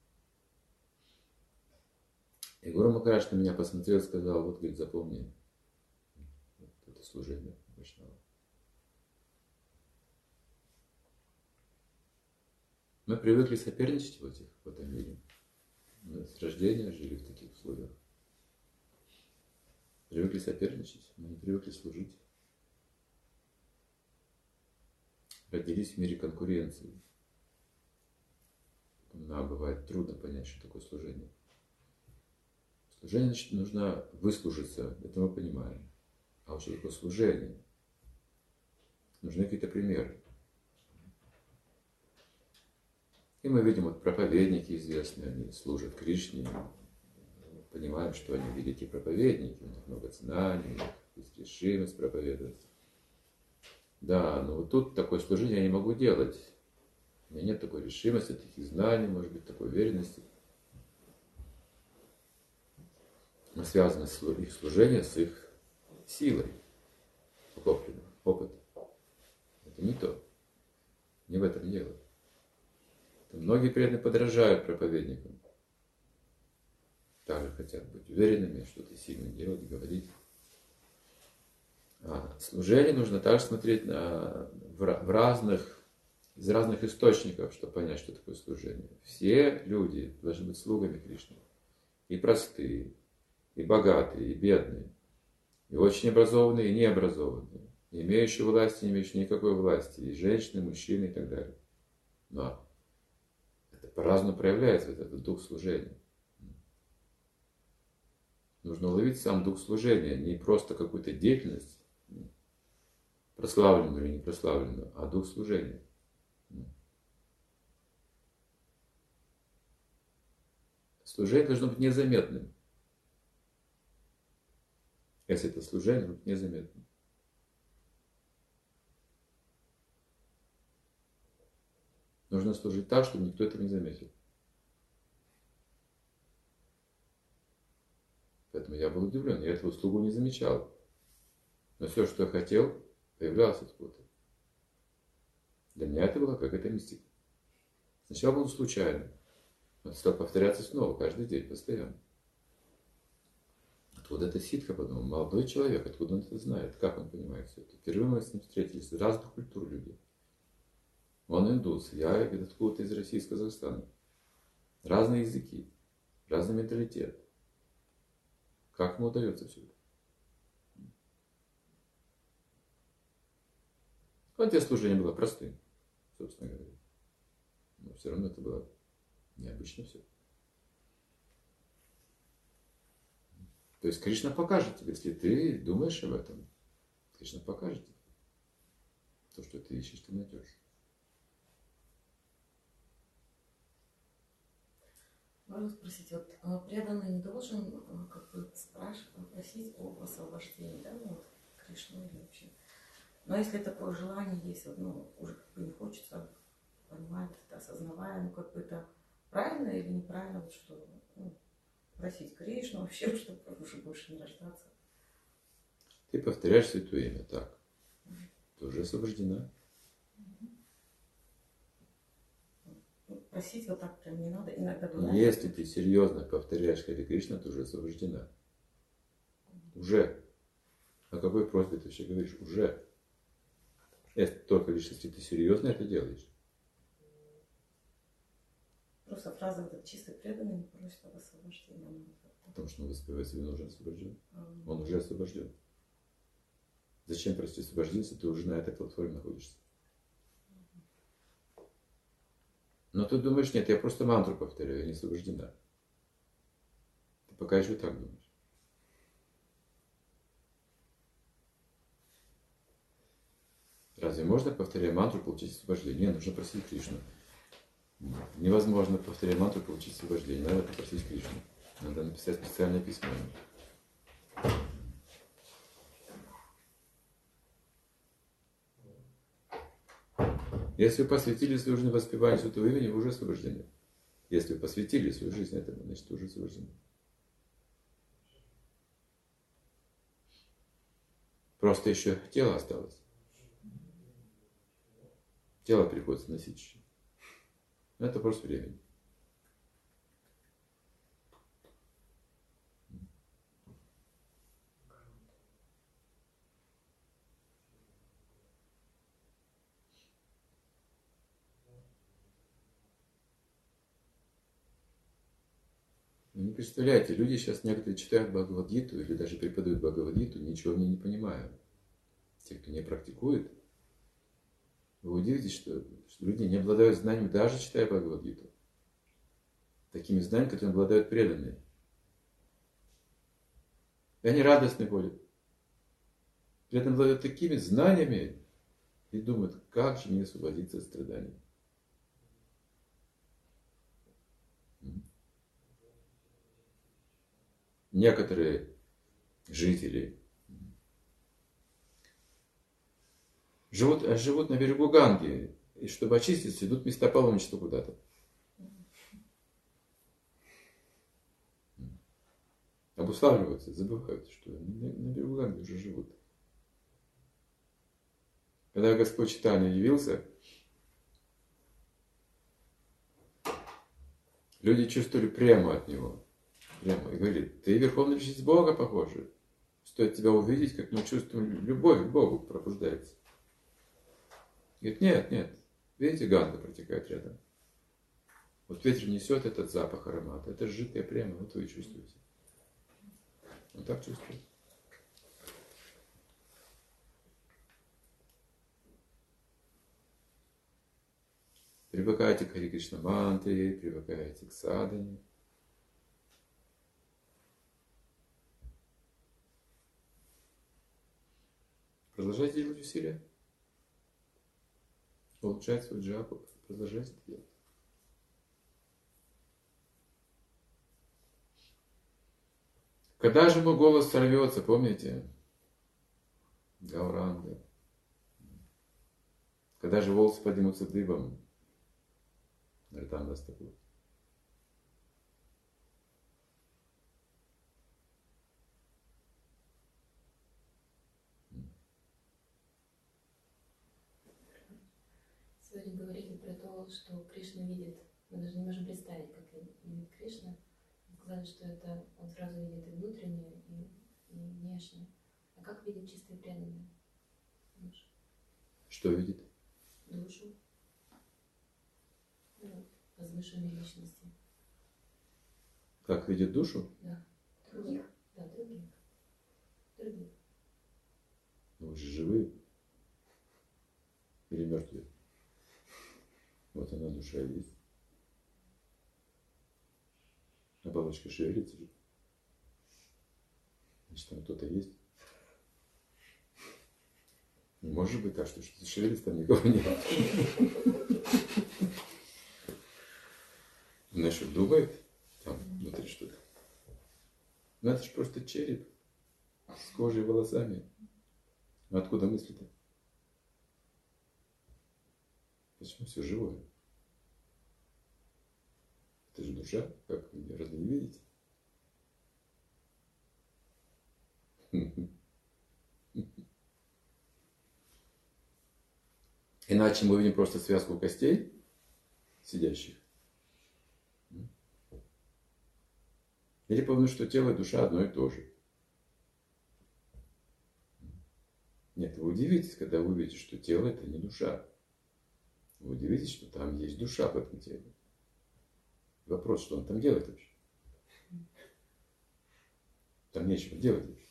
И Гуру Махарадж на меня посмотрел и сказал, вот, говорит, запомни, вот это служение Вайшнава. Мы привыкли соперничать в этом мире. Мы с рождения жили в таких условиях. Привыкли соперничать, мы не привыкли служить. Родились в мире конкуренции. Нам бывает трудно понять, что такое служение. Служение, значит, нужно выслужиться, это мы понимаем. А вот что такое служение? Нужны какие-то примеры. И мы видим, вот проповедники известные, они служат Кришне. Понимаем, что они великие проповедники, у них много знаний, у них есть решимость проповедовать. Да, но вот тут такое служение я не могу делать. У меня нет такой решимости, таких знаний, может быть, такой уверенности. Мы связаны их служение с их силой, накопленным опытом. Это не то. Не в этом дело. Многие преданные подражают проповедникам. Также хотят быть уверенными, что-то сильно делать, говорить. А служение нужно также смотреть из разных источников, чтобы понять, что такое служение. Все люди должны быть слугами Кришны. И простые, и богатые, и бедные, и очень образованные, и необразованные, и имеющие власть, и не имеющие никакой власти, и женщины, и мужчины, и так далее. Но это по-разному проявляется, этот дух служения. Нужно уловить сам дух служения, не просто какую-то деятельность, прославленную или не прославленную, а дух служения. Служение должно быть незаметным. Если это служение, должно быть незаметным. Нужно служить так, чтобы никто этого не заметил. Поэтому я был удивлен, я эту услугу не замечал. Но все, что я хотел, появлялось откуда-то. Для меня это была какая-то мистика. Сначала было случайно. Но это стало повторяться снова, каждый день, постоянно. Откуда это ситха, подумал, молодой человек, откуда он это знает, как он понимает все это. Впервые мы с ним встретились, разных культур людей. Он индус, я откуда-то из России, из Казахстана. Разные языки, разный менталитет. Как ему удается все это? Хотя служение было простым, собственно говоря. Но все равно это было необычно все. То есть Кришна покажет тебе, если ты думаешь об этом, Кришна покажет тебе. То, что ты ищешь, ты найдешь. Можно спросить, вот преданный не должен как бы просить об освобождении, да, ну вот Кришну или вообще. Но если такое желание есть, вот, ну, уже как бы не хочется, понимает, это осознавая, ну как бы это правильно или неправильно, вот что, ну, просить Кришну вообще, чтобы уже больше не рождаться. Ты повторяешь святое имя, так. Ты уже освобождена. Просить вот так прям не надо, иногда бывает. Если ты серьезно повторяешь Харе Кришна, ты уже освобождена. Уже. О какой просьбе ты вообще говоришь? Уже. Это только лишь если ты серьезно это делаешь. Просто фраза вот эта чисто преданный не просит об освобождении. Потому что он воспевает себя, он уже освобожден. Он уже освобожден. Зачем просить освобождения, если ты уже на этой платформе находишься? Но ты думаешь, нет, я просто мантру повторяю, я не освобождена. Ты пока еще так думаешь. Разве можно, повторяя мантру, получить освобождение? Нет, нужно просить Кришну. Невозможно, повторяя мантру, получить освобождение. Надо попросить Кришну. Надо написать специальное письмо. Если вы посвятили свою жизнь воспеванию святого имени, вы уже освобождены. Если вы посвятили свою жизнь этому, значит, вы уже освобождены. Просто еще тело осталось. Тело приходится носить еще. Но это просто время. Вы не представляете, люди сейчас некоторые читают Бхагавад-гиту или даже преподают Бхагавад-гиту, ничего в ней не понимая. Те, кто не практикует, вы удивитесь, что люди не обладают знанием, даже читая Бхагавад-гиту. Такими знаниями, которыми обладают преданные. И они радостны ходят. При этом обладают такими знаниями и думают, как же мне освободиться от страданий. Некоторые жители живут на берегу Ганги, и чтобы очиститься, идут вместо паломничества куда-то. Обуславливаются, забывают, что на берегу Ганги уже живут. Когда Господь Чайтанья явился, люди чувствовали прямо от Него. Прямо. И говорит, ты верховный личность Бога похожий. Стоит тебя увидеть, как мы чувствуем любовь к Богу пробуждается. Говорит, нет. Видите, Ганга протекает рядом. Вот ветер несет этот запах аромата. Это жидкое прямо, вот вы и чувствуете. Он так чувствует. Привыкайте к Хари Кришна мантре, привыкайте к садхане. Продолжайте делать усилия. Улучшать свой джапу. Продолжайте это делать. Когда же мой голос сорвется, помните? Гауранга. Когда же волосы поднимутся дыбом? Нартан Дастапур. Сегодня говорили про то, что Кришна видит. Мы даже не можем представить, как видит Кришна. Сказали, что это он сразу видит и внутреннее, и внешнее. А как видит чистые преданные? Душу. Что видит? Душу. Ну, возвышенные личности. Как видит душу? Да. Других. Да, других. Других. Ну, вы же живые. Или мертвые. Вот она, душа есть. Оболочка шевелится же. Значит, там кто-то есть. Не может быть так, что что-то шевелится, там никого нет. Значит, думает, там внутри что-то. Ну, это же просто череп с кожей и волосами. А откуда мысли-то? Почему все живое? Это же душа, как вы разве не видите? Иначе мы видим просто связку костей, сидящих. Или помню, что тело и душа одно и то же. Нет, вы удивитесь, когда вы увидите, что тело это не душа. Вы удивитесь, что там есть душа в этом теле. Вопрос, что он там делает вообще? Там нечего делать вообще.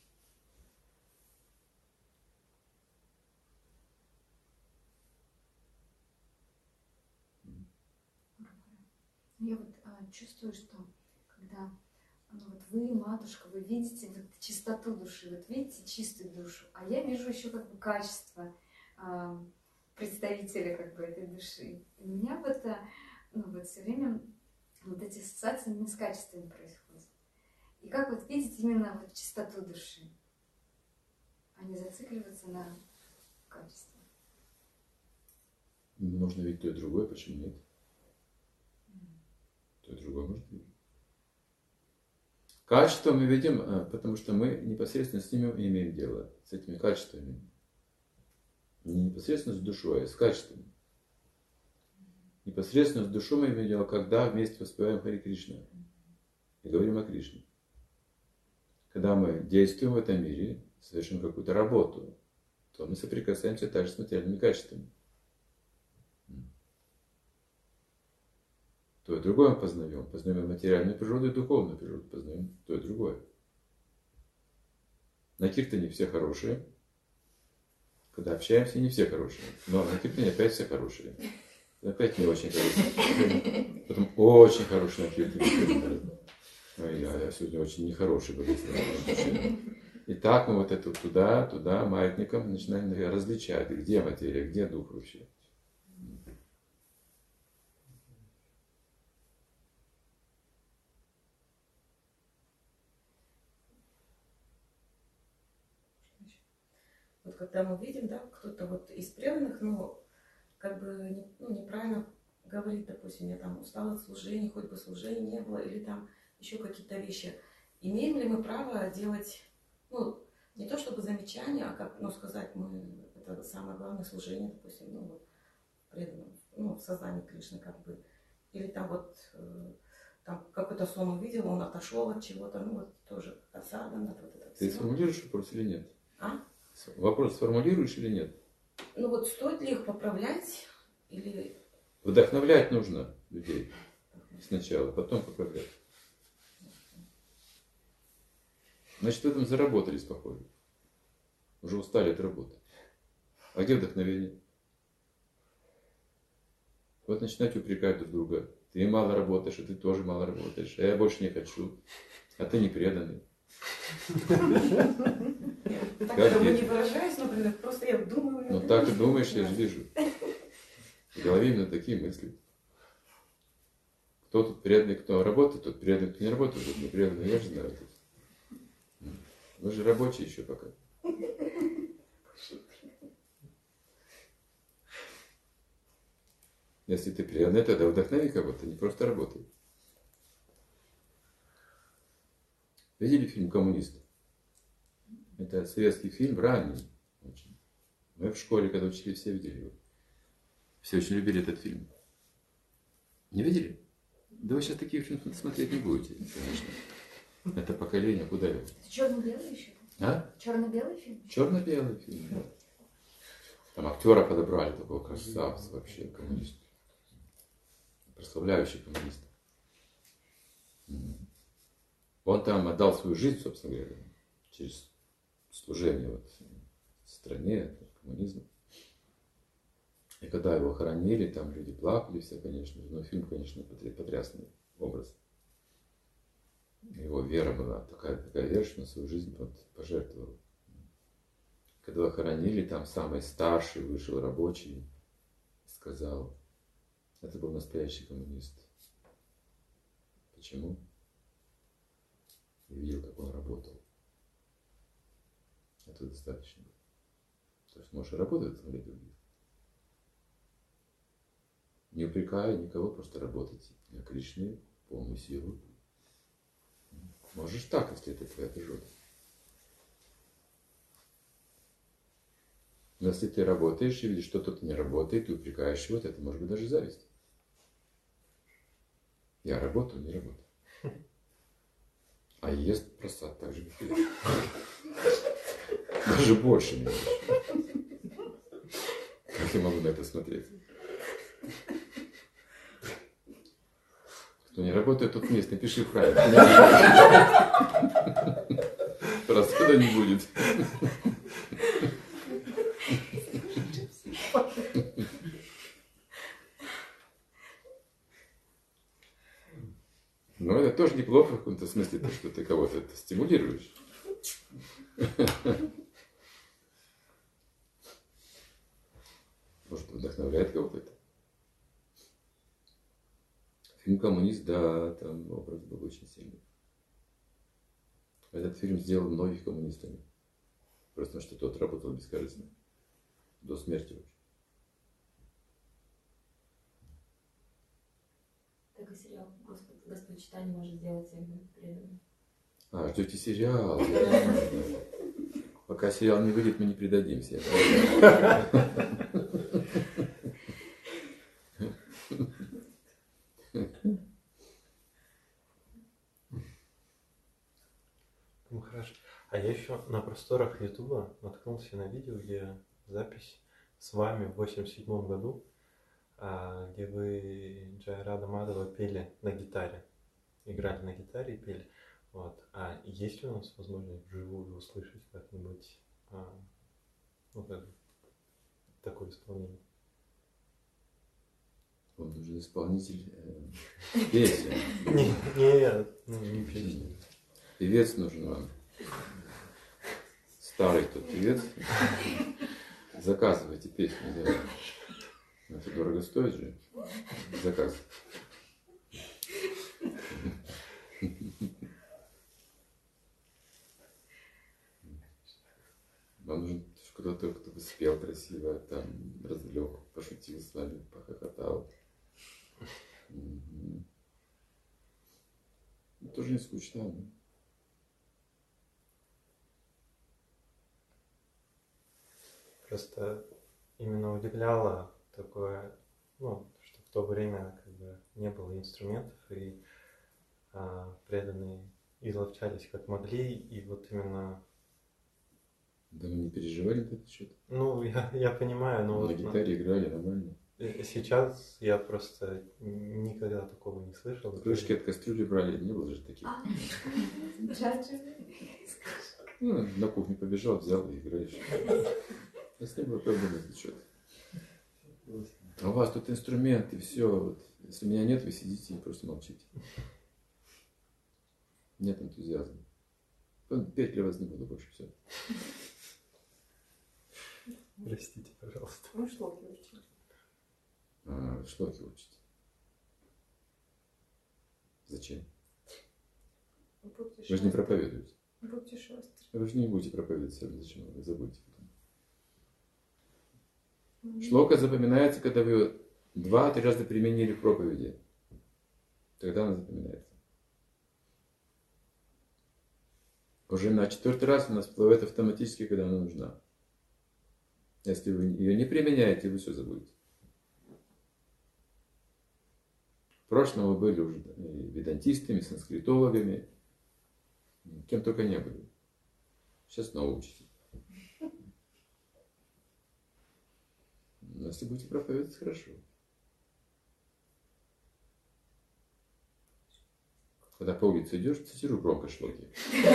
Я вот чувствую, что когда вот вы, матушка, вы видите вот чистоту души, вот видите чистую душу, а я вижу еще как бы качество. представителя как бы этой души. У меня вот, ну, вот все время вот эти ассоциации именно с качествами происходят. И как вот видеть именно вот чистоту души, а не зацикливаться на качестве. Можно видеть то и другое, почему нет? То и другое можно видеть. Качество мы видим, потому что мы непосредственно с ними имеем дело, с этими качествами. Не непосредственно с душой, а с качествами. Непосредственно с душой мы имеем дело, когда вместе воспеваем Хари Кришна и говорим о Кришне. Когда мы действуем в этом мире, совершим какую-то работу, то мы соприкасаемся также с материальными качествами. То и другое мы познаем. Познаем материальную природу и духовную природу. Познаем то и другое. На киртане все хорошие. Когда общаемся, не все хорошие. Но на киртане опять все хорошие. Опять не очень хорошие. Потом очень хорошие на киртане. Я сегодня очень нехороший был. И так мы вот это туда, маятником начинаем различать, где материя, где дух вообще. Вот когда мы видим, да, кто-то вот из преданных, ну, как бы неправильно говорит, допустим, я там устала от служения, хоть бы служения не было, или там еще какие-то вещи. Имеем ли мы право делать, ну, не то чтобы замечания, а как, ну, сказать, мы, это самое главное служение, допустим, ну, вот, преданным, ну, в сознании Кришны, как бы. Или там вот, там какой-то сон увидел, он отошел от чего-то, ну, вот тоже осадано, вот это Ты все. сформулируешь вопрос или нет? А? Вопрос сформулируешь или нет? Ну вот стоит ли их поправлять или... Вдохновлять нужно людей сначала, потом поправлять. Значит, в этом заработались, похоже. Уже устали от работы. А где вдохновение? Вот начинать упрекать друг друга. Ты мало работаешь, а ты тоже мало работаешь. А я больше не хочу. А ты не преданный. Так Как как бы дети. не выражаюсь, например, просто я думаю... Ну так и думаешь, я же вижу. В голове именно такие мысли. Кто тут преданный, кто работает, тот преданный, кто не работает, тот не преданный. Я же знаю это. Вы же рабочие еще пока. Если ты преданный, тогда вдохнови кого-то, не просто работай. Видели фильм «Коммунист»? Это советский фильм, ранний очень. Мы в школе, когда учили, все видели его. Все очень любили этот фильм. Не видели? Да вы сейчас такие фильмы смотреть не будете, конечно. Это поколение куда его? Черно-белый еще? А? Черно-белый фильм? Черно-белый фильм, да. Там актера подобрали, такого красавца вообще, коммунист. Прославляющий коммунист. Он там отдал свою жизнь, собственно говоря, через служение вот стране, коммунизму. И когда его хоронили, там люди плакали все, конечно. Но фильм, конечно, потрясный образ. Его вера была такая вера, что на свою жизнь пожертвовал. Когда его хоронили, там самый старший вышел рабочий и сказал, это был настоящий коммунист. Почему? И видел, как он работал. Это достаточно. То есть можешь работать, смотреть других. Не упрекая никого, просто работать для Кришны, полную силу. Можешь так, если это твоя природа. Но если ты работаешь и видишь, что кто-то не работает, ты упрекаешь его, это может быть даже зависть. Я работаю, не работаю. А ест просад так же, как и я. Даже больше не может. Как я могу на это смотреть? Кто не работает, тот вниз, напиши правильно. Расхода не будет. Но это тоже неплохо в каком-то смысле, то, что ты кого-то стимулируешь. Может, вдохновляет кого-то это. Фильм «Коммунист», да, там образ был очень сильный. Этот фильм сделал многих коммунистами. Просто потому, что тот работал бескорыстно. До смерти вообще. Так и сериал Господь читания может сделать всех преданным. А, ждете сериал. Пока сериал не выйдет, мы не предадимся. Ну хорошо. А я еще на просторах Ютуба наткнулся на видео, где запись с вами в 87 году, где вы Джайрада Мадава пели на гитаре. Играли на гитаре и пели. Вот. А есть ли у нас возможность вживую услышать как-нибудь ну, как бы, такое исполнение? Он нужен исполнитель песен. Не песни. Певец нужен вам. Старый тот певец. Заказывайте песню. Да. Это дорого стоит же. Заказ. Вам нужен кто-то, кто бы спел красиво, там, развлек, пошутил с вами, похохотал. Тоже не скучно. Просто именно удивляло такое, ну, что в то время как бы не было инструментов, и преданные изловчались как могли, и вот именно... Да вы не переживали на этот счет? Ну, я понимаю, но... На вот гитаре играли нормально. Сейчас я просто никогда такого не слышал. Крышки от кастрюли брали, не было же таких. Ну, на кухню побежал, взял и играешь. У нас не было проблем на этот счет. А у вас тут инструмент и все. Вот. Если меня нет, вы сидите и просто молчите. Нет энтузиазма. Петь для вас не буду больше, все. Простите, пожалуйста. Ну, шлоки учить. Шлоки учите. Зачем? Вы же не проповедуете. Путешествие. Вы же не будете проповедовать сами. Зачем вы забудете потом? Шлока запоминается, когда вы ее 2-3 раза применили в проповеди. Тогда она запоминается. Уже на 4-й раз она всплывает автоматически, когда она нужна. Если вы ее не применяете, вы все забудете. В прошлом вы были уже ведантистами, санскритологами, кем только не были. Сейчас научитесь. Но если будете проповедовать, хорошо. Когда по улице идешь, цитируй громко шлоки.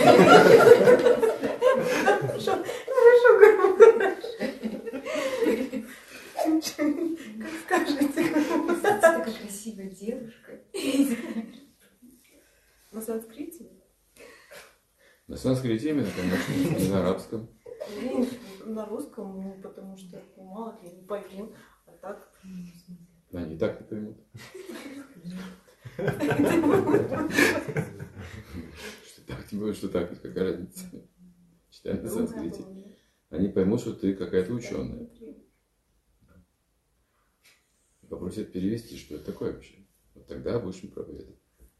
Хорошо, громко. Как скажете. Такая красивая девушка. На санскрите? На санскрите именно, конечно, не на арабском. Ну, на русском, ну, потому что мало ли, не пойму. А так... Они и так не поймут. Что так, тем более, что так, какая разница. Читай на санскрите. Они поймут, что ты какая-то ученая. Попросят перевести, что это такое вообще. Вот тогда будешь им проповедовать.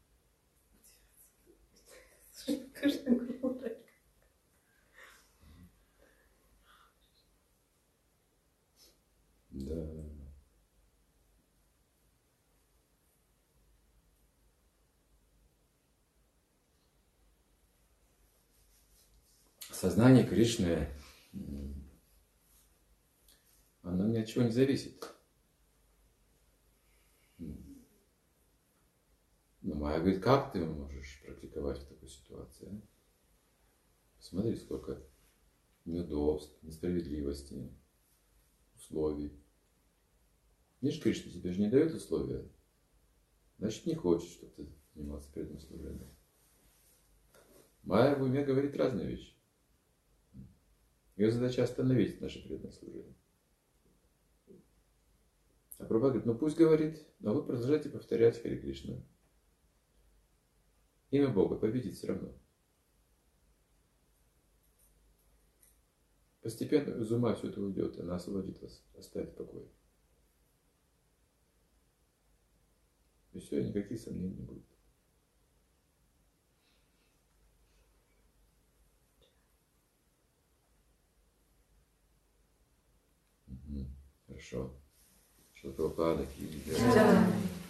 Да. Сознание Кришны, оно ни от чего не зависит. Но Майя говорит, как ты можешь практиковать в такой ситуации? А? Смотри, сколько неудобств, несправедливости, условий. Видишь, Кришна тебе же не дает условия. Значит, не хочет, чтобы ты занимался преданным служением. Майя в уме говорит разные вещи. Ее задача остановить наше преданное служение. А Прабхупада говорит, ну пусть говорит, но вы продолжайте повторять Харе Кришна. Имя Бога победит все равно. Постепенно из ума все это уйдет, она освободит вас, оставит в покое. И все, никаких сомнений не будет. Хорошо. Шила Прабхупада, ки джай.